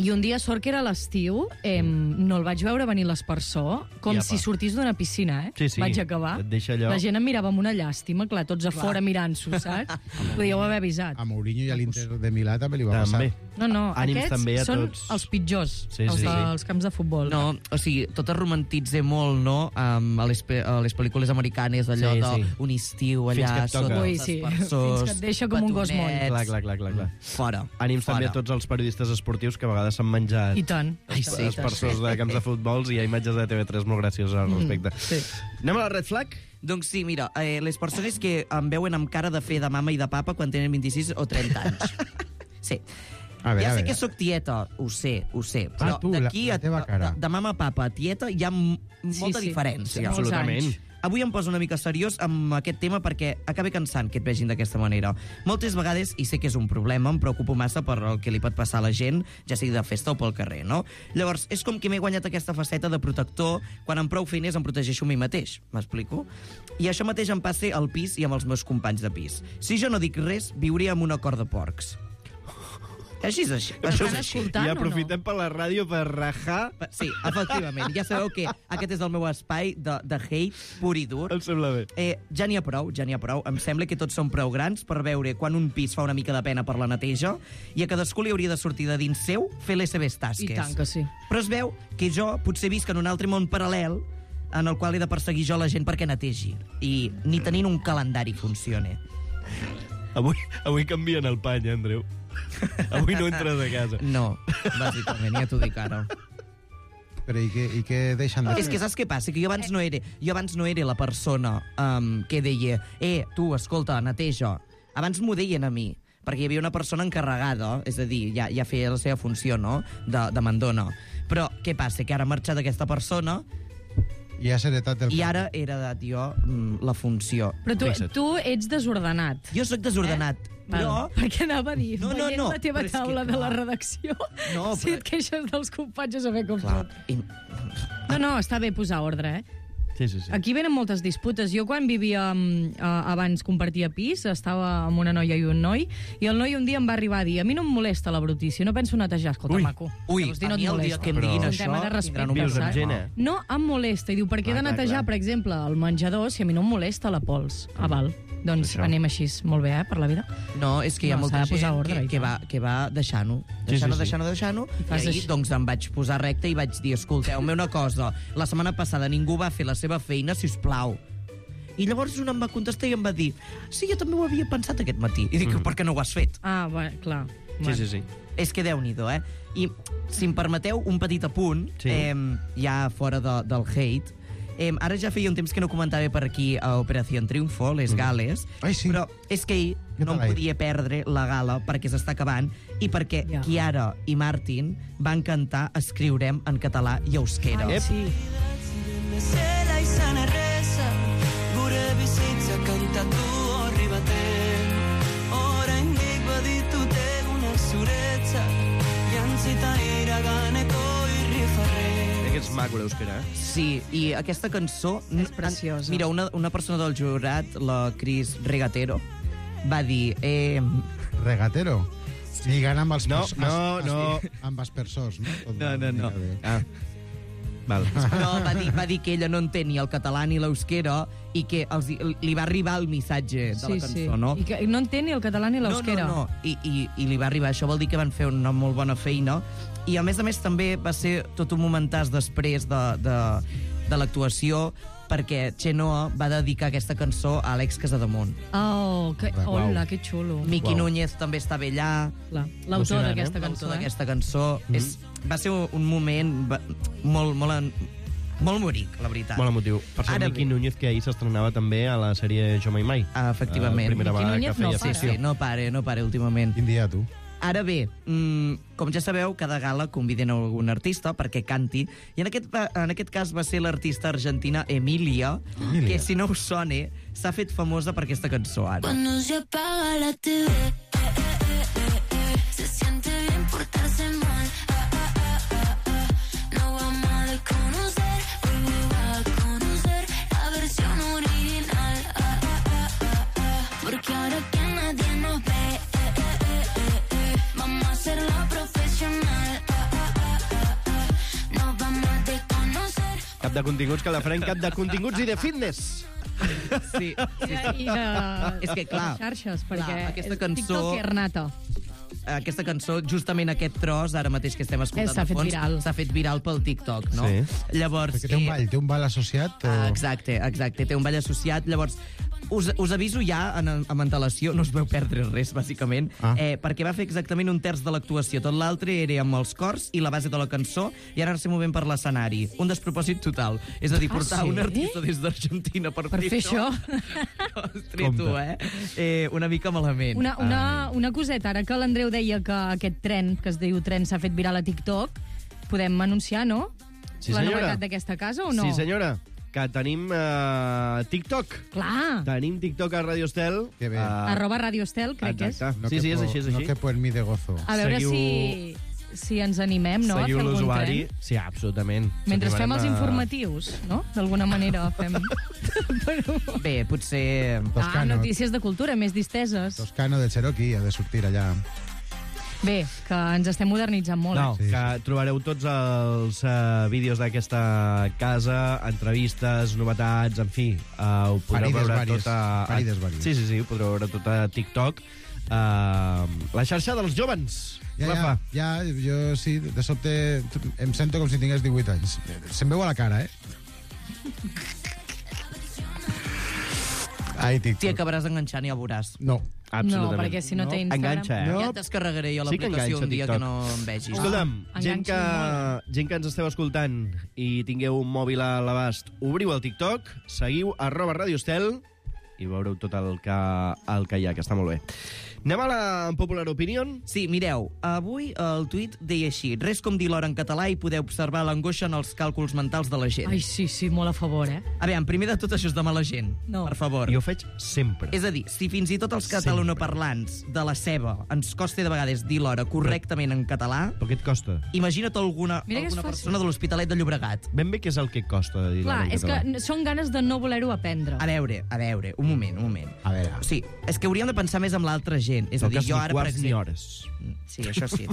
I un dia, sort que era l'estiu, no el vaig veure venir l'espersor, com si sortís d'una piscina, Sí. Vaig acabar. Et deixa allò. La gent em mirava amb una llàstima, clar, tots a fora mirant-s'ho, saps? Podíeu haver avisat. A Mourinho i a l'Inter de Milà també li va passar. No, Ànims aquests també a són tots. els pitjors, els dels camps de futbol. No, o sigui, tot es romantitza molt, no?, a les pel·lícules americanes, allò d'un estiu allà sota els aspersors. Fins que et deixa com un gos moll. Clar. Fora. Ànims també a tots els periodistes esportius que a vegades s'han menjat I tant. aspersors de camps de futbols i hi ha imatges de TV3 molt gracioses al respecte. Anem a la red flag? Doncs sí, mira, les persones que em veuen amb cara de fer de mama i de papa quan tenen 26 o 30 anys. Sí. A veure, ja sé que sóc tieta, ho sé. Però tu, d'aquí la teva cara. de mama a papa a tieta hi ha molta diferència. Absolutament. Avui em poso una mica seriós amb aquest tema perquè acaba cansant que et vegin d'aquesta manera. Moltes vegades, i sé que és un problema, em preocupo massa per el que li pot passar a la gent, ja sigui de festa o pel carrer, no? Llavors, és com que m'he guanyat aquesta faceta de protector quan amb prou feines em protegeixo a mi mateix, m'explico? I això mateix em passa al pis i amb els meus companys de pis. Si jo no dic res, viuria amb un acord de porcs. Així és així. Això és així. I aprofitem per la ràdio per rajar. Sí, efectivament. Ja sabeu que aquest és el meu espai de hate pur i dur. Em sembla bé. Ja n'hi ha prou. Em sembla que tots som prou grans per veure quan un pis fa una mica de pena per la neteja i a cadascú li hauria de sortir de dins seu fer les seves tasques. I tant que sí. Però es veu que jo potser visc en un altre món paral·lel en el qual he de perseguir jo la gent perquè netegi. I ni tenint un calendari funciona. Avui canvien el pany, Andreu. Avui no entres a casa. No, bàsicament, ja t'ho dic ara. Però i què deixen de fer? És que saps què passa? Que jo abans no era la persona que deia tu, escolta, neteja. Abans m'ho deien a mi, perquè hi havia una persona encarregada, és a dir, ja feia la seva funció, no?, de mandona. Però què passa? Que ara ha marxat aquesta persona i has heretat del i ara he heredat jo la funció. Però tu ets desordenat. Jo sóc desordenat. Però... Perquè anava a dir, veient la teva taula de la redacció, si et queixes dels companys a saber com tot. No, està bé posar ordre, Sí. Aquí venen moltes disputes. Jo quan vivia abans compartia pis, estava amb una noia i un noi, i el noi un dia em va arribar a dir: a mi no em molesta la brutícia, no penso netejar. Escolta, maco. Ui, a mi el dia que em diguin això, tindran un problema. No em molesta. I diu, per què he de netejar, per exemple, el menjador, si a mi no em molesta la pols? Val. Doncs anem així, molt bé, per la vida. No, és que hi ha molta gent que va deixant-ho. Deixant-ho. I ahir, doncs, em vaig posar recte i vaig dir: escolteu-me una cosa, la setmana passada ningú va fer la seva feina, si us plau. I llavors un em va contestar i em va dir: sí, jo també ho havia pensat aquest matí. I dic: per què no ho has fet? Bé, clar. Sí. És que Déu-n'hi-do, I, si em permeteu, un petit apunt, ja fora del hate. Ara ja feia un temps que no comentava per aquí a Operació Triunfo, les gales, però és que ahir no em podia perdre la gala perquè s'està acabant i perquè Chiara i Martin van cantar Escriurem en català i euskera. Sí. Zela izan erreza, gure bizitza kantatu horri baten. Oraindik baditut egunak zuretzat, jantzita iraganeko irrifarren. Que és maco l'euskera, Sí, i aquesta cançó... És preciosa. Mira, una persona del jurat, la Cris Regatero, va dir... Regatero? Lligant amb els No. amb aspersors, no? No. Val. No, va dir que ella no entén ni el català ni l'euskera i que li va arribar el missatge de la cançó, no? I que no entén ni el català ni l'euskera. No. I li va arribar. Això vol dir que van fer una molt bona feina. I, a més també va ser tot un momentàs després de l'actuació, perquè Chenoa va dedicar aquesta cançó a Àlex Casademont. Hola, que xulo. Miqui Núñez també estava allà. L'autor d'aquesta cançó. L'autor d'aquesta cançó. Va ser un moment molt bonic, la veritat. Molt emotiu. Per cert, Miqui Núñez, que ahir s'estrenava també a la sèrie Jo Mai Mai. Efectivament. Primera vegada que feia ficció. No para últimament. Quin dia, tu? Ara bé, com ja sabeu, cada gala conviden a algun artista perquè canti, i en aquest cas va ser l'artista argentina Emilia, que, si no us sona, s'ha fet famosa per aquesta cançó ara. Cuando se apaga la TV, se siente bien portarse mal. No vamos a desconocer, hoy va a conocer la versión original. Porque ahora que nadie nos ve, vamos a hacerlo profesional. Cap de continguts que la farem cap de continguts i de fitness. Sí. I de... És que, clar, de xarxes, perquè aquesta és cançó... TikToker nata. Aquesta cançó, justament aquest tros, ara mateix que estem escoltant S'ha fet de fons, viral. s'ha fet viral pel TikTok, no? Sí. Llavors... Perquè té un ball associat? O... Exacte, té un ball associat. Llavors, us aviso ja, amb antelació, no us veu perdre res, bàsicament, perquè va fer exactament un terç de l'actuació. Tot l'altre era amb els cors i la base de la cançó, i ara estem movent per l'escenari. Un despropòsit total. És a dir, portar un artista des d'Argentina per fer això. Ostres, tu, una mica malament. Una coseta, ara que l'Andreu deia que aquest tren, que es diu tren, s'ha fet viral a TikTok, podem anunciar, no? Sí, la senyora. novetat d'aquesta casa o no? Sí, senyora. Que tenim TikTok. Clar. Tenim TikTok a Radio Estel. Que bé. @Radio Estel, crec que és. No sí, és així, és així. No quepo en mi de gozo. A veure si ens animem, no? Seguiu a fer algun l'usuari. tren. Sí, absolutament. Mentre fem els informatius, no? D'alguna manera fem... Bé, potser... Notícies de cultura, més disteses. Toscano del Cherokee ha de sortir allà. Bé, que ens estem modernitzant molt. No, que trobareu tots els vídeos d'aquesta casa, entrevistes, novetats, en fi. Ho podreu veure tot a... Sí, ho podreu veure tot a TikTok. La xarxa dels jovens. Ja, jo sí, de sobte em sento com si tingués 18 anys. Se'm veu a la cara, Ai, TikTok. T'hi acabaràs enganxant i ja ho veuràs. No. No, perquè si no té Instagram... Enganxa, Ja et descarregaré jo l'aplicació un dia que no em vegis. Escolta'm, gent que ens esteu escoltant i tingueu un mòbil a l'abast, obriu el TikTok, seguiu @Radio Estel i veureu tot el que hi ha, que està molt bé. Anem a la Popular Opinion? Sí, mireu, avui el tuit deia així: res com dir l'hora en català i poder observar l'angoixa en els càlculs mentals de la gent. Ai, sí, molt a favor, A veure, primer de tot això és de mala gent, per favor. Jo ho faig sempre. És a dir, si fins i tot els catalanoparlants de la seva ens costa de vegades dir l'hora correctament en català... Però què et costa? Imagina't alguna persona de l'Hospitalet de Llobregat. Ben bé què és el que et costa de dir l'hora en català. Clar, és que són ganes de no voler-ho aprendre. A veure, un moment. A veure. Sí, és que hauríem de pensar més en l'altra gent. És a dir, jo ara, per exemple... ni hores. Sí, això sí.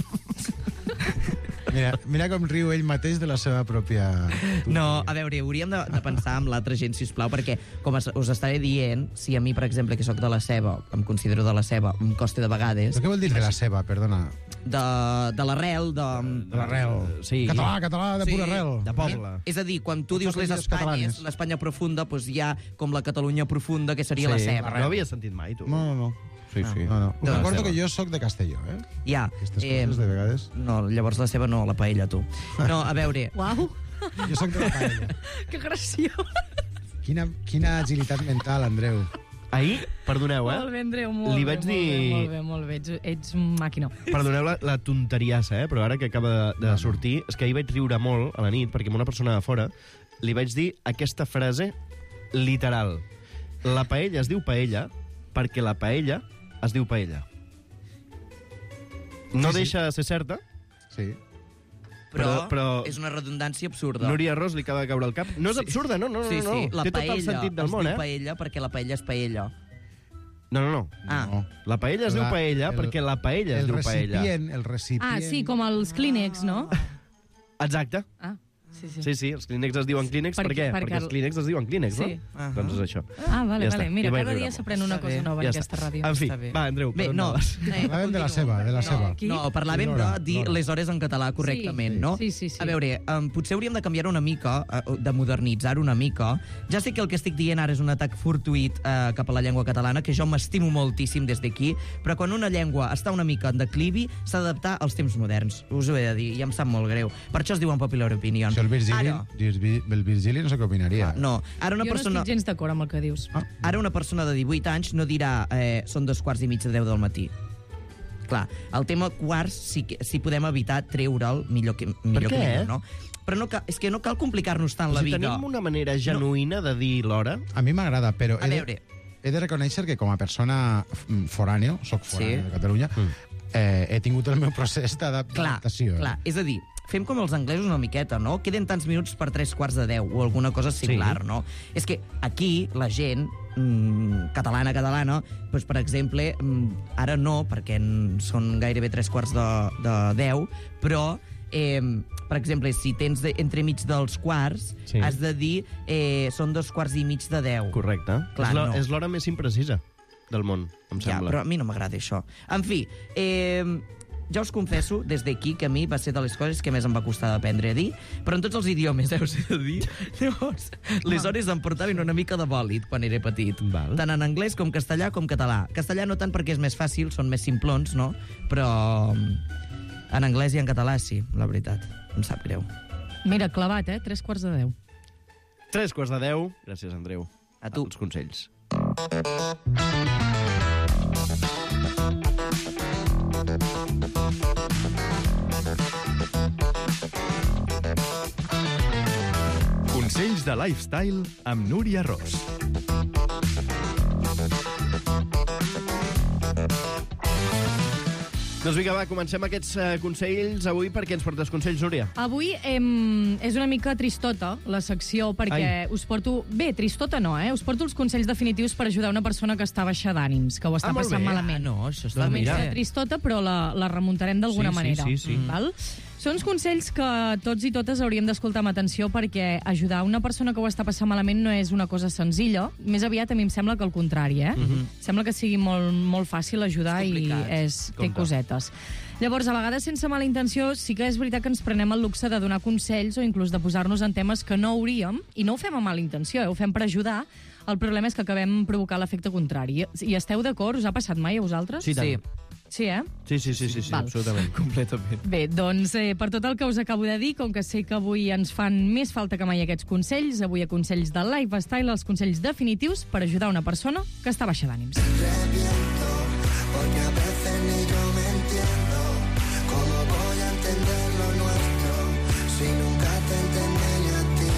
Mira com riu ell mateix de la seva pròpia... No, a veure, hauríem de pensar en l'altra gent, sisplau, perquè, com us estaré dient, si a mi, per exemple, que sóc de la seva, em considero de la seva, em costa de vegades... Però què vol dir de la seva, perdona? De l'arrel, de l'arrel. Sí. Català, de pura arrel. De poble. És a dir, quan tu dius les Espanyes, l'Espanya profunda, doncs hi ha com la Catalunya profunda, que seria la seva. No havia sentit mai, tu. No. Sí. No. Us recordo que jo sóc de Castelló, Ja. Aquestes coses, de vegades... No, llavors la seva no, la paella, tu. No, a veure... Uau! Jo sóc de la paella. Que graciós! Quina agilitat mental, Andreu. Ahir, perdoneu, Molt bé, Andreu, li vaig dir... Molt bé, ets màquina. Perdoneu la tonteriassa, però ara que acaba de sortir, és que ahir vaig riure molt a la nit, perquè amb una persona de fora li vaig dir aquesta frase literal. La paella es diu paella perquè la paella es diu paella. No deixa de ser certa. Sí. Però és una redundància absurda. Núria Ros li acaba de caure al cap. No és absurda, no. Sí. La té tot el sentit del món, es diu paella perquè la paella és paella. No. La paella es diu paella perquè la paella es diu paella. El recipient... Ah, sí, com els Kleenex, no? Exacte. Sí, els Kleenex es diuen Kleenex. Per què? Perquè els Kleenex es diuen Kleenex, no? Doncs és això. Vale. Mira, cada dia s'aprèn una cosa nova en aquesta ràdio. En fi, va, Andreu, per on anaves? Parlàvem de la seva. No, parlàvem de dir les hores en català correctament, no? Sí. A veure, potser hauríem de canviar una mica, de modernitzar una mica. Ja sé que el que estic dient ara és un atac fortuït cap a la llengua catalana, que jo m'estimo moltíssim des d'aquí, però quan una llengua està una mica en declivi, s'ha d'adaptar als temps moderns. Us ho he de dir, i em sap molt greu. Per això es diuen popular opinion. El Virgili no sé què opinaria. No, ara una jo persona... no estic gens d'acord amb el que dius. Ara una persona de 18 anys no dirà són 2:15 de 10 del matí. Clar, el tema quarts, si podem evitar treure'l, millor que millor, no? Però és que no cal complicar-nos tant la vida. Si tenim una manera genuïna de dir l'hora... A mi m'agrada, però veure, he de reconèixer que com a persona foràneo, soc foràneo de Catalunya, he tingut el meu procés d'adaptació. Clar, és a dir, fem com els anglesos una miqueta, no? Queden tants minuts per 3:15 o alguna cosa similar, no? És que aquí la gent catalana, doncs, per exemple, ara no, perquè són gairebé 3:15, però per exemple, si tens entremig dels quarts, has de dir són 2:15 de 10. Correcte. Clar, no. És l'hora més imprecisa del món, em Ja, sembla. però a mi no m'agrada això. En fi, ja us confesso, des d'aquí, que a mi va ser de les coses que més em va costar d'aprendre a dir, però en tots els idiomes, us he de dir. Llavors, les hores em portaven una mica de bòlit quan era petit. Tant en anglès com castellà com català. Castellà no tant perquè és més fàcil, són més simplons, no? Però en anglès i en català sí, la veritat. Em sap greu. Mira, clavat, 3:15. 3:15. Gràcies, Andreu. A tu. Els consells. Consells de lifestyle amb Núria Ros. Doncs vinga, va, comencem aquests consells avui. Per què ens portes consells, Núria? Avui és una mica tristota la secció perquè us porto... Bé, tristota no, Us porto els consells definitius per ajudar una persona que està baixa d'ànims, que ho està passant malament. No, això està Una mica tristota, però la remuntarem d'alguna manera. Sí. Val? Són uns consells que tots i totes hauríem d'escoltar amb atenció perquè ajudar una persona que ho està passant malament no és una cosa senzilla. Més aviat a mi em sembla que al contrari, Sembla que sigui molt, molt fàcil ajudar i té cosetes. Llavors, a vegades, sense mala intenció, sí que és veritat que ens prenem el luxe de donar consells o inclús de posar-nos en temes que no hauríem, i no ho fem amb mala intenció, ho fem per ajudar. El problema és que acabem provocant l'efecte contrari. I esteu d'acord? Us ha passat mai a vosaltres? Sí, tant. Sí, Sí, absolutament. Completament. Bé, doncs, per tot el que us acabo de dir, com que sé que avui ens fan més falta que mai aquests consells, avui a Consells de Lifestyle, els consells definitius per ajudar una persona que està baixa d'ànims. Porque a veces ni yo me entiendo cómo voy a entender lo nuestro si nunca te entendí ni a ti.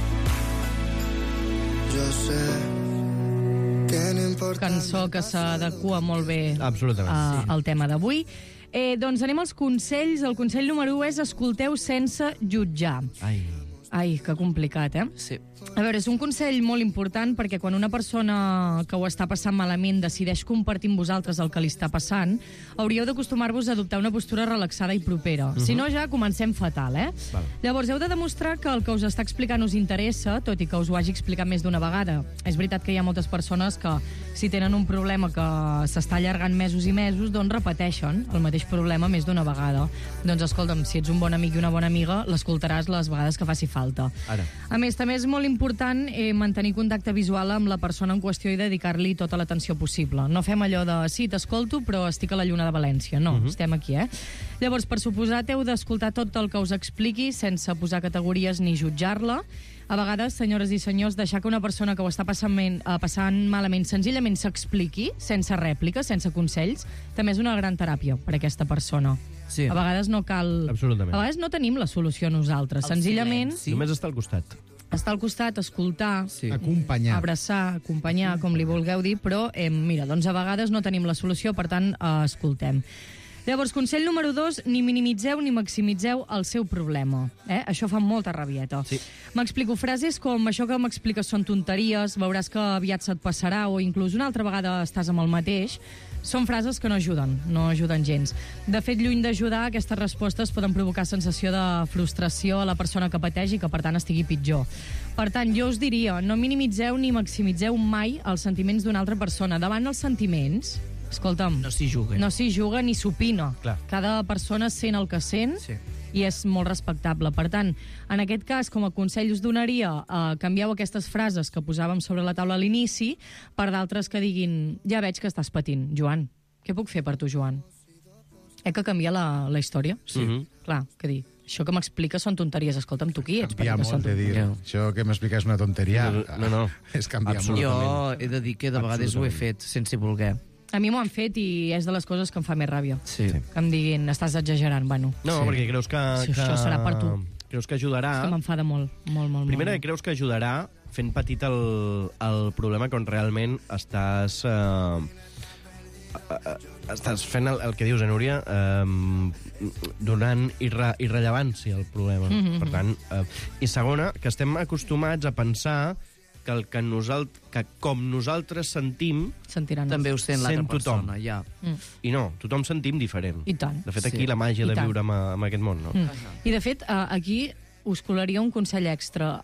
Yo sé que no importa. Cançó que s'adequa molt bé al tema d'avui. Doncs anem als consells. El consell número 1 és escolteu sense jutjar. Ai, que complicat, Sí. A veure, és un consell molt important perquè quan una persona que ho està passant malament decideix compartir amb vosaltres el que li està passant, hauríeu d'acostumar-vos a adoptar una postura relaxada i propera. Si no, ja comencem fatal, Llavors, heu de demostrar que el que us està explicant us interessa, tot i que us ho hagi explicat més d'una vegada. És veritat que hi ha moltes persones que, si tenen un problema que s'està allargant mesos i mesos, doncs repeteixen el mateix problema més d'una vegada. Doncs, escolta'm, si ets un bon amic i una bona amiga, l'escoltaràs les vegades que faci falta. A més, també és molt important mantenir contacte visual amb la persona en qüestió i dedicar-li tota l'atenció possible. No fem allò de, sí, t'escolto, però estic a la Lluna de València. No, estem aquí, Llavors, per suposat, heu d'escoltar tot el que us expliqui sense posar categories ni jutjar-la. A vegades, senyores i senyors, deixar que una persona que ho està passant malament senzillament s'expliqui, sense rèpliques, sense consells, també és una gran teràpia per a aquesta persona. Sí. A vegades no cal... Absolutament. A vegades no tenim la solució nosaltres. Senzillament... Només estar al costat. Estar al costat, escoltar, Acompanyar. abraçar, acompanyar, com li vulgueu dir, però, mira, doncs a vegades no tenim la solució, per tant, escoltem. Llavors, consell número 2, ni minimitzeu ni maximitzeu el seu problema. Això fa molta rabieta. M'explico frases com això que m'expliques són tonteries, veuràs que aviat se't passarà, o inclús una altra vegada estàs amb el mateix. Són frases que no ajuden gens. De fet, lluny d'ajudar, aquestes respostes poden provocar sensació de frustració a la persona que pateix i que, per tant, estigui pitjor. Per tant, jo us diria, no minimitzeu ni maximitzeu mai els sentiments d'una altra persona. Davant els sentiments, escolta'm... No s'hi juga. No s'hi juga ni s'opina. Cada persona sent el que sent i és molt respectable. Per tant, en aquest cas, com a consell us donaria, canvieu aquestes frases que posàvem sobre la taula a l'inici per d'altres que diguin, ja veig que estàs patint, Joan. Què puc fer per tu, Joan? Que canvia la història? Clar, què dir? Això que m'expliques són tonteries. Escolta'm, tu qui ets? Canvia molt de dir. Això que m'expliques és una tonteria. No. És canviar molt. Jo he de dir que de vegades ho he fet sense voler. A mi m'ho han fet i és de les coses que em fa més ràbia. Sí. Que em diguin, estàs exagerant, bueno. No, perquè creus que... Si això serà per tu. Creus que ajudarà... És que m'enfada molt. Primera, creus que ajudarà fent petit el problema quan realment estàs... estàs fent el que dius, Núria, donant irrellevància al problema. Per tant, i segona, que estem acostumats a pensar que com nosaltres sentim... També ho sent l'altra persona, ja. I no, tothom sentim diferent. I tant. De fet, aquí la màgia de viure en aquest món, no? I, de fet, aquí us colaria un consell extra.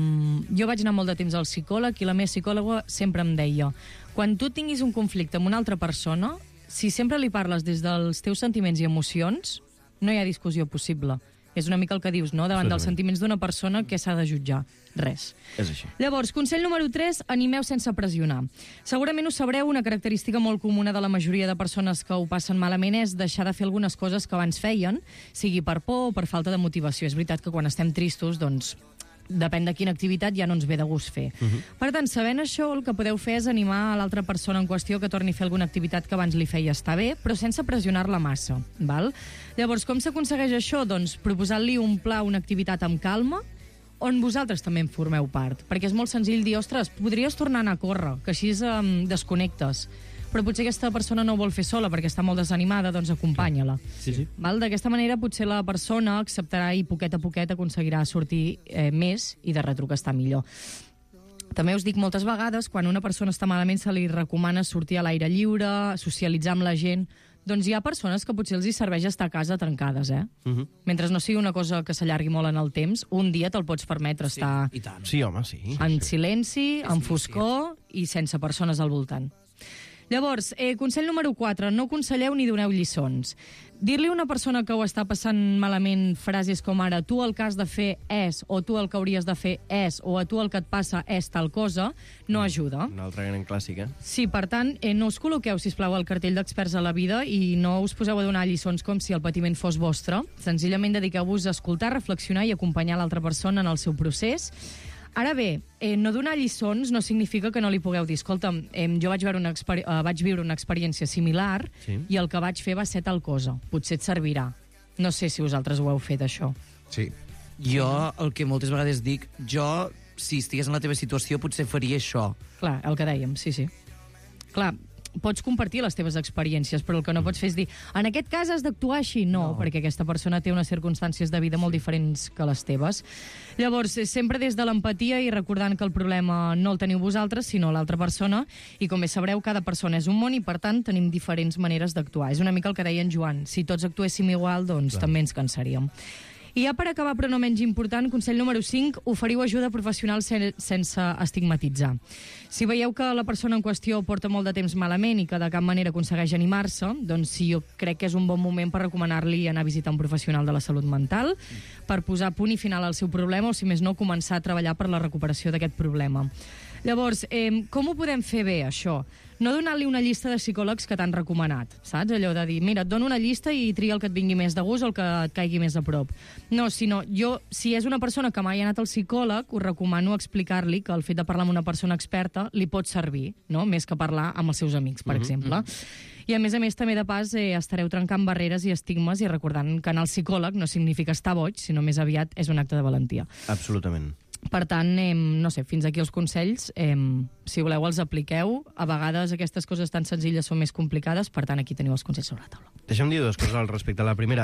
Jo vaig anar molt de temps al psicòleg i la meva psicòloga sempre em deia: quan tu tinguis un conflicte amb una altra persona, si sempre li parles des dels teus sentiments i emocions, no hi ha discussió possible. És una mica el que dius, no? Davant dels sentiments d'una persona, què s'ha de jutjar? Res. És així. Llavors, consell número 3, animeu sense pressionar. Segurament ho sabreu, una característica molt comuna de la majoria de persones que ho passen malament és deixar de fer algunes coses que abans feien, sigui per por o per falta de motivació. És veritat que quan estem tristos, doncs, depèn de quina activitat ja no ens ve de gust fer. Per tant, sabent això, el que podeu fer és animar a l'altra persona en qüestió que torni a fer alguna activitat que abans li feia estar bé, però sense pressionar-la massa. Val? Llavors, com s'aconsegueix això? Doncs proposant-li un pla, una activitat amb calma, on vosaltres també en formeu part. Perquè és molt senzill dir, ostres, podries tornar a anar a córrer, que així desconnectes. Però potser aquesta persona no ho vol fer sola perquè està molt desanimada, doncs acompanya-la. Sí. D'aquesta manera potser la persona acceptarà i poquet a poquet aconseguirà sortir més i de retruc estar millor. També us dic moltes vegades, quan una persona està malament se li recomana sortir a l'aire lliure, socialitzar amb la gent. Doncs hi ha persones que potser els hi serveix estar a casa trencades, Mentre no sigui una cosa que s'allargui molt en el temps, un dia te'l pots permetre estar Sí, home, sí. en silenci, en foscor i sense persones al voltant. Llavors, consell número 4, no aconselleu ni doneu lliçons. Dir-li a una persona que ho està passant malament frases com ara tu el que has de fer és, o tu el que hauries de fer és, o a tu el que et passa és tal cosa, no ajuda. Una altra gran clàssica. Sí, per tant, no us col·loqueu, sisplau, al cartell d'experts a la vida i no us poseu a donar lliçons com si el patiment fos vostre. Senzillament dediqueu-vos a escoltar, reflexionar i acompanyar l'altra persona en el seu procés. Ara bé, no donar lliçons no significa que no li pugueu dir escolta'm, jo vaig viure una experiència similar i el que vaig fer va ser tal cosa. Potser et servirà. No sé si vosaltres ho heu fet, això. Sí. Jo el que moltes vegades dic, si estigués en la teva situació, potser faria això. Clar, el que dèiem, sí. Clar, pots compartir les teves experiències, però el que no pots fer és dir en aquest cas has d'actuar així. No, perquè aquesta persona té unes circumstàncies de vida molt diferents que les teves. Llavors, sempre des de l'empatia i recordant que el problema no el teniu vosaltres, sinó l'altra persona, i com bé sabreu, cada persona és un món i, per tant, tenim diferents maneres d'actuar. És una mica el que deia en Joan. Si tots actuéssim igual, doncs també ens cansaríem. I ja per acabar, però no menys important, consell número 5, oferiu ajuda professional sense estigmatitzar. Si veieu que la persona en qüestió porta molt de temps malament i que de cap manera aconsegueix animar-se, doncs sí, jo crec que és un bon moment per recomanar-li anar a visitar un professional de la salut mental per posar punt i final al seu problema o, si més no, començar a treballar per la recuperació d'aquest problema. Llavors, com ho podem fer bé, això? No donar-li una llista de psicòlegs que t'han recomanat, saps? Allò de dir, mira, et dono una llista i tria el que et vingui més de gust o el que et caigui més a prop. No, sinó, si és una persona que mai ha anat al psicòleg, us recomano explicar-li que el fet de parlar amb una persona experta li pot servir, no? Més que parlar amb els seus amics, per exemple. I, a més, també de pas, estareu trencant barreres i estigmes i recordant que anar al psicòleg no significa estar boig, sinó més aviat és un acte de valentia. Absolutament. Per tant, no sé, fins aquí els consells. Si voleu, els apliqueu. A vegades aquestes coses tan senzilles són més complicades, per tant, aquí teniu els consells sobre la taula. Deixa'm dir dues coses al respecte. La primera,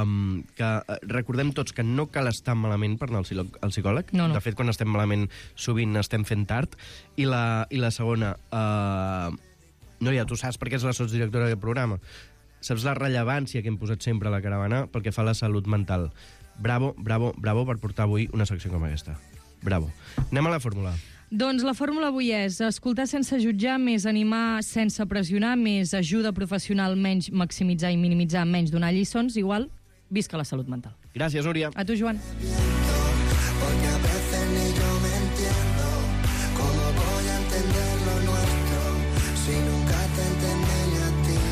que recordem tots que no cal estar malament per anar al psicòleg. No. De fet, quan estem malament, sovint estem fent tard. I la segona, Núria, tu saps perquè és la sotsdirectora del programa. Saps la rellevància que hem posat sempre a la caravana pel que fa a la salut mental. Bravo, bravo, bravo per portar avui una secció com aquesta. Bravo. Anem a la fórmula. Doncs la fórmula avui és escoltar sense jutjar, més animar sense pressionar, més ajuda professional, menys maximitzar i minimitzar, menys donar lliçons, igual, visca la salut mental. Gràcies, Núria. A tu, Joan. Porque a veces ni yo me entiendo cómo voy a entender lo nuestro si nunca te entendí ni a ti.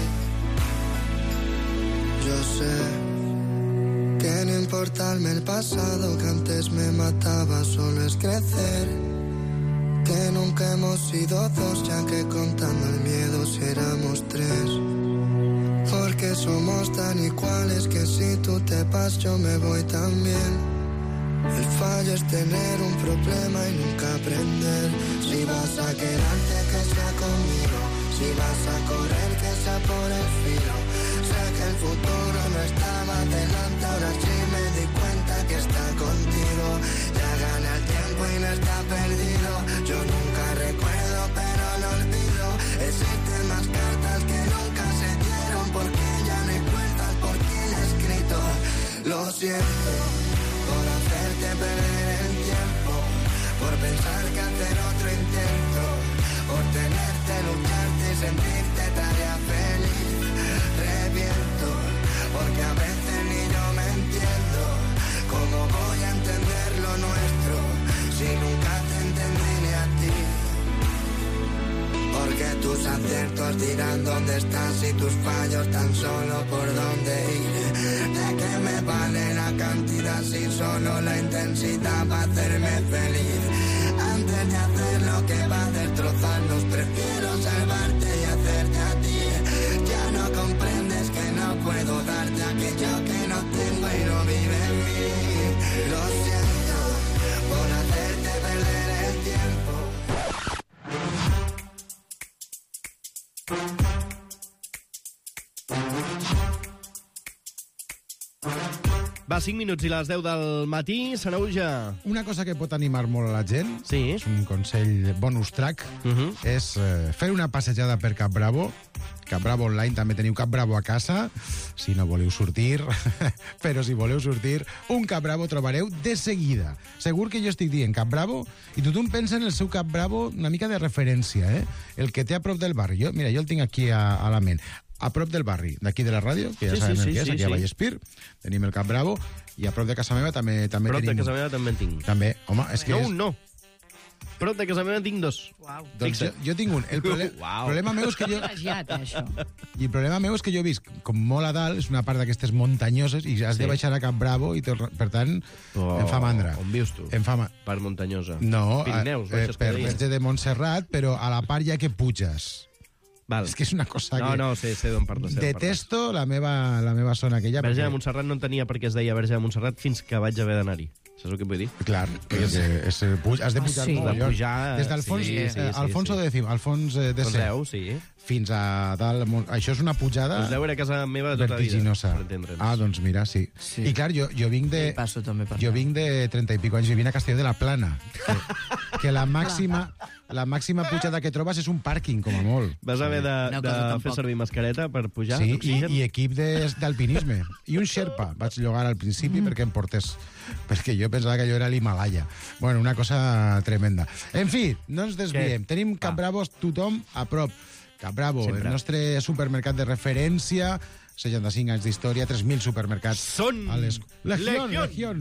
Yo sé que no importarme el pasado que antes me mataba, solo es crecer. Que nunca hemos sido dos, ya que contando el miedo si éramos tres. Porque somos tan iguales que si tú te vas yo me voy también. El fallo es tener un problema y nunca aprender. Si vas a quedarte que sea conmigo, si vas a correr que sea por el filo. Sé que el futuro no está más delante, ahora sí me di cuenta que está contigo. Ya gana el tiempo y no está perdido. Yo no siento por hacerte perder el tiempo, por pensar que hacer otro intento, por tenerte, lucharte y sentirte tarea feliz. Reviento, porque a veces ni yo me entiendo. ¿Cómo voy a entender lo nuestro si nunca te entendí ni a ti? Porque tus aciertos dirán dónde estás y tus fallos tan solo por dónde ir. ¿De qué me vale la cantidad si solo la intensidad va a hacerme feliz? Antes de hacer lo que va a destrozarnos, prefiero salvarte y hacerte a ti. Ya no comprendes que no puedo darte aquello que no tengo y no vive en mí. Lo siento por hacerte perder el tiempo. Va, 5 minuts i les 10 del matí. Sanauja. Una cosa que pot animar molt a la gent, sí, és un consell bonus track, és fer una passejada per Cap Bravo. Cap Bravo online, també teniu Cap Bravo a casa, si no voleu sortir, però si voleu sortir, un Cap Bravo trobareu de seguida. Segur que jo estic dient Cap Bravo i tothom pensa en el seu Cap Bravo una mica de referència, el que té a prop del barri. Mira, jo el tinc aquí a la ment. A prop del barri, d'aquí de la ràdio, que ja sabem el que és, aquí a Vallespir, tenim el Cap Bravo, i a prop de casa meva també tenim... Prop de casa meva també en tinc. També, home, és que... No. Prop de casa meva en tinc 2. Doncs jo tinc un. El problema meu és que jo... I el problema meu és que jo visc com molt a dalt, és una part d'aquestes muntanyoses, i has de baixar a Cap Bravo, i per tant em fa mandra. On vius tu? Part muntanyosa. No, Pirineus, per Verge de Montserrat, però a la part ja que puges. Val. És que és una cosa que... No, sé d'on parles. Detesto la meva zona aquella. Verge de Montserrat no entenia per què es deia Verge de Montserrat fins que vaig haver d'anar-hi. Saps el que vull dir? Clar, has de pujar des d'Alfons X, fins a dalt. Això és una pujada... Doncs deu era casa meva tota vertiginosa. Vida, per entendre'ns. Doncs mira, sí. I clar, jo vinc de 30 i pico anys vivint a Castelló de la Plana, que la màxima pujada que trobes és un pàrquing, com a molt. Vas haver de fer servir mascareta per pujar? Sí, i equip d'alpinisme. I un Sherpa vaig llogar al principi perquè em portés... Perquè jo pensava que allò era l'Himalaya. Bueno, una cosa tremenda. En fi, no ens desviem. Tenim Cap Bravo tothom a prop. Cap Bravo, el nostre supermercat de referència, 65 anys d'història, 3.000 supermercats. Són Legión.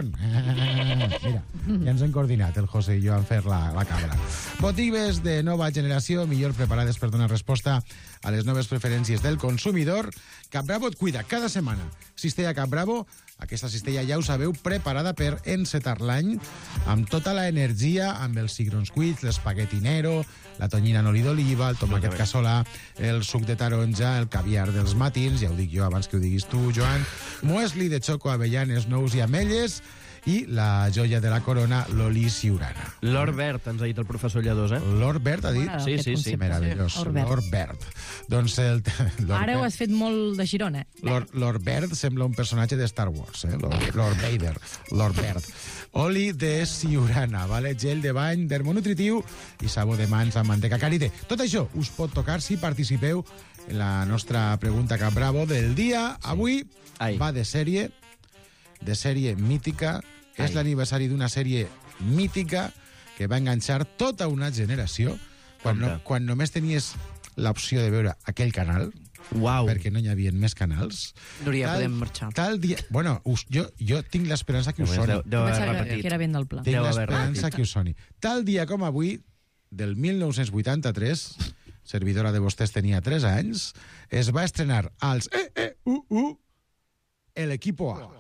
Mira, ja ens hem coordinat, el José i jo, en fer la cabra. Botigues de nova generació, millor preparades per donar resposta a les noves preferències del consumidor. Cap Bravo et cuida cada setmana. Cistella Cap Bravo, aquesta cistella ja ho sabeu, preparada per encetar l'any amb tota la energia, amb els cigrons cuits, l'espagueti nero, la tonyina en oli d'oliva, el tomàquet casolà, el suc de taronja, el caviar dels matins, ja ho dic jo abans que ho diguis tu, Joan, muesli de xoco, avellanes, nous i ametlles, i la joia de la corona, l'oli siurana. L'or verd, ens ha dit el professor Lladós, L'or verd, ha dit? Sí. Meravellós. L'or verd. Doncs ara ho has fet molt de Girona. L'or verd sembla un personatge de Star Wars, Lord Vader. L'or verd. Oli de siurana, gel de bany, dermonutritiu i sabó de mans amb manteca Carité. Tot això us pot tocar si participeu en la nostra pregunta Cap Bravo del dia. Avui va de sèrie mítica. És l'aniversari d'una sèrie mítica que va enganxar tota una generació quan només tenies l'opció de veure aquell canal, perquè no hi havia més canals. Núria, podem marxar. Tal dia... Bueno, jo tinc l'esperança que us soni. Que era ben del pla. Tinc l'esperança que us soni. Tal dia com avui, del 1983, servidora de vostès tenia 3 anys, es va estrenar als El Equipo A.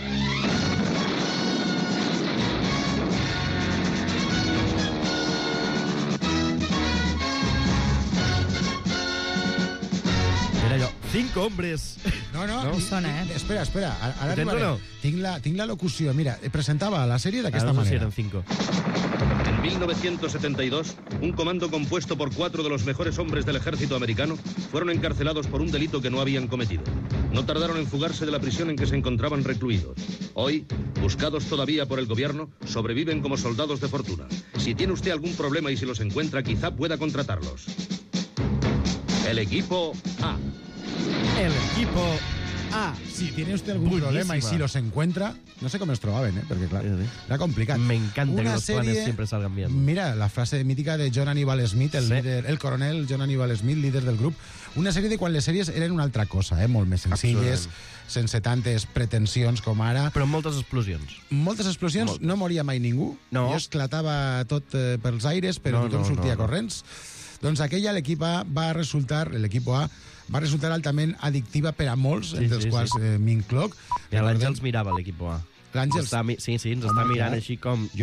Era allò, 5 hombres. No. Sona, Espera. Ara tens o no? Tinc la locució. Mira, presentava la sèrie d'aquesta manera. manera. Eran 5. En 1972, un comando compuesto por 4 de los mejores hombres del ejército americano fueron encarcelados por un delito que no habían cometido. No tardaron en fugarse de la prisión en que se encontraban recluidos. Hoy, buscados todavía por el gobierno, sobreviven como soldados de fortuna. Si tiene usted algún problema y si los encuentra, quizá pueda contratarlos. El Equipo A. El Equipo si tiene usted algún problema y si los encuentra, no sé cómo los trobaven, porque claro, era complicado. Me encanta que los planes siempre salgan bien. Mira, la frase mítica de John Aníbal Smith, el coronel John Aníbal Smith, líder del grup, una sèrie de quan les sèries eren una altra cosa, molt més senzilles, sense tantes pretensions com ara. Però amb moltes explosions. Moltes explosions, no moria mai ningú, i esclatava tot pels aires, però tothom sortia corrents. Doncs aquella, l'equip A va resultar altament addictiva per a molts, entre els quals m'incloc. I l'Àngels mirava l'equip A. L'Àngels... Sí, ens està mirant així com...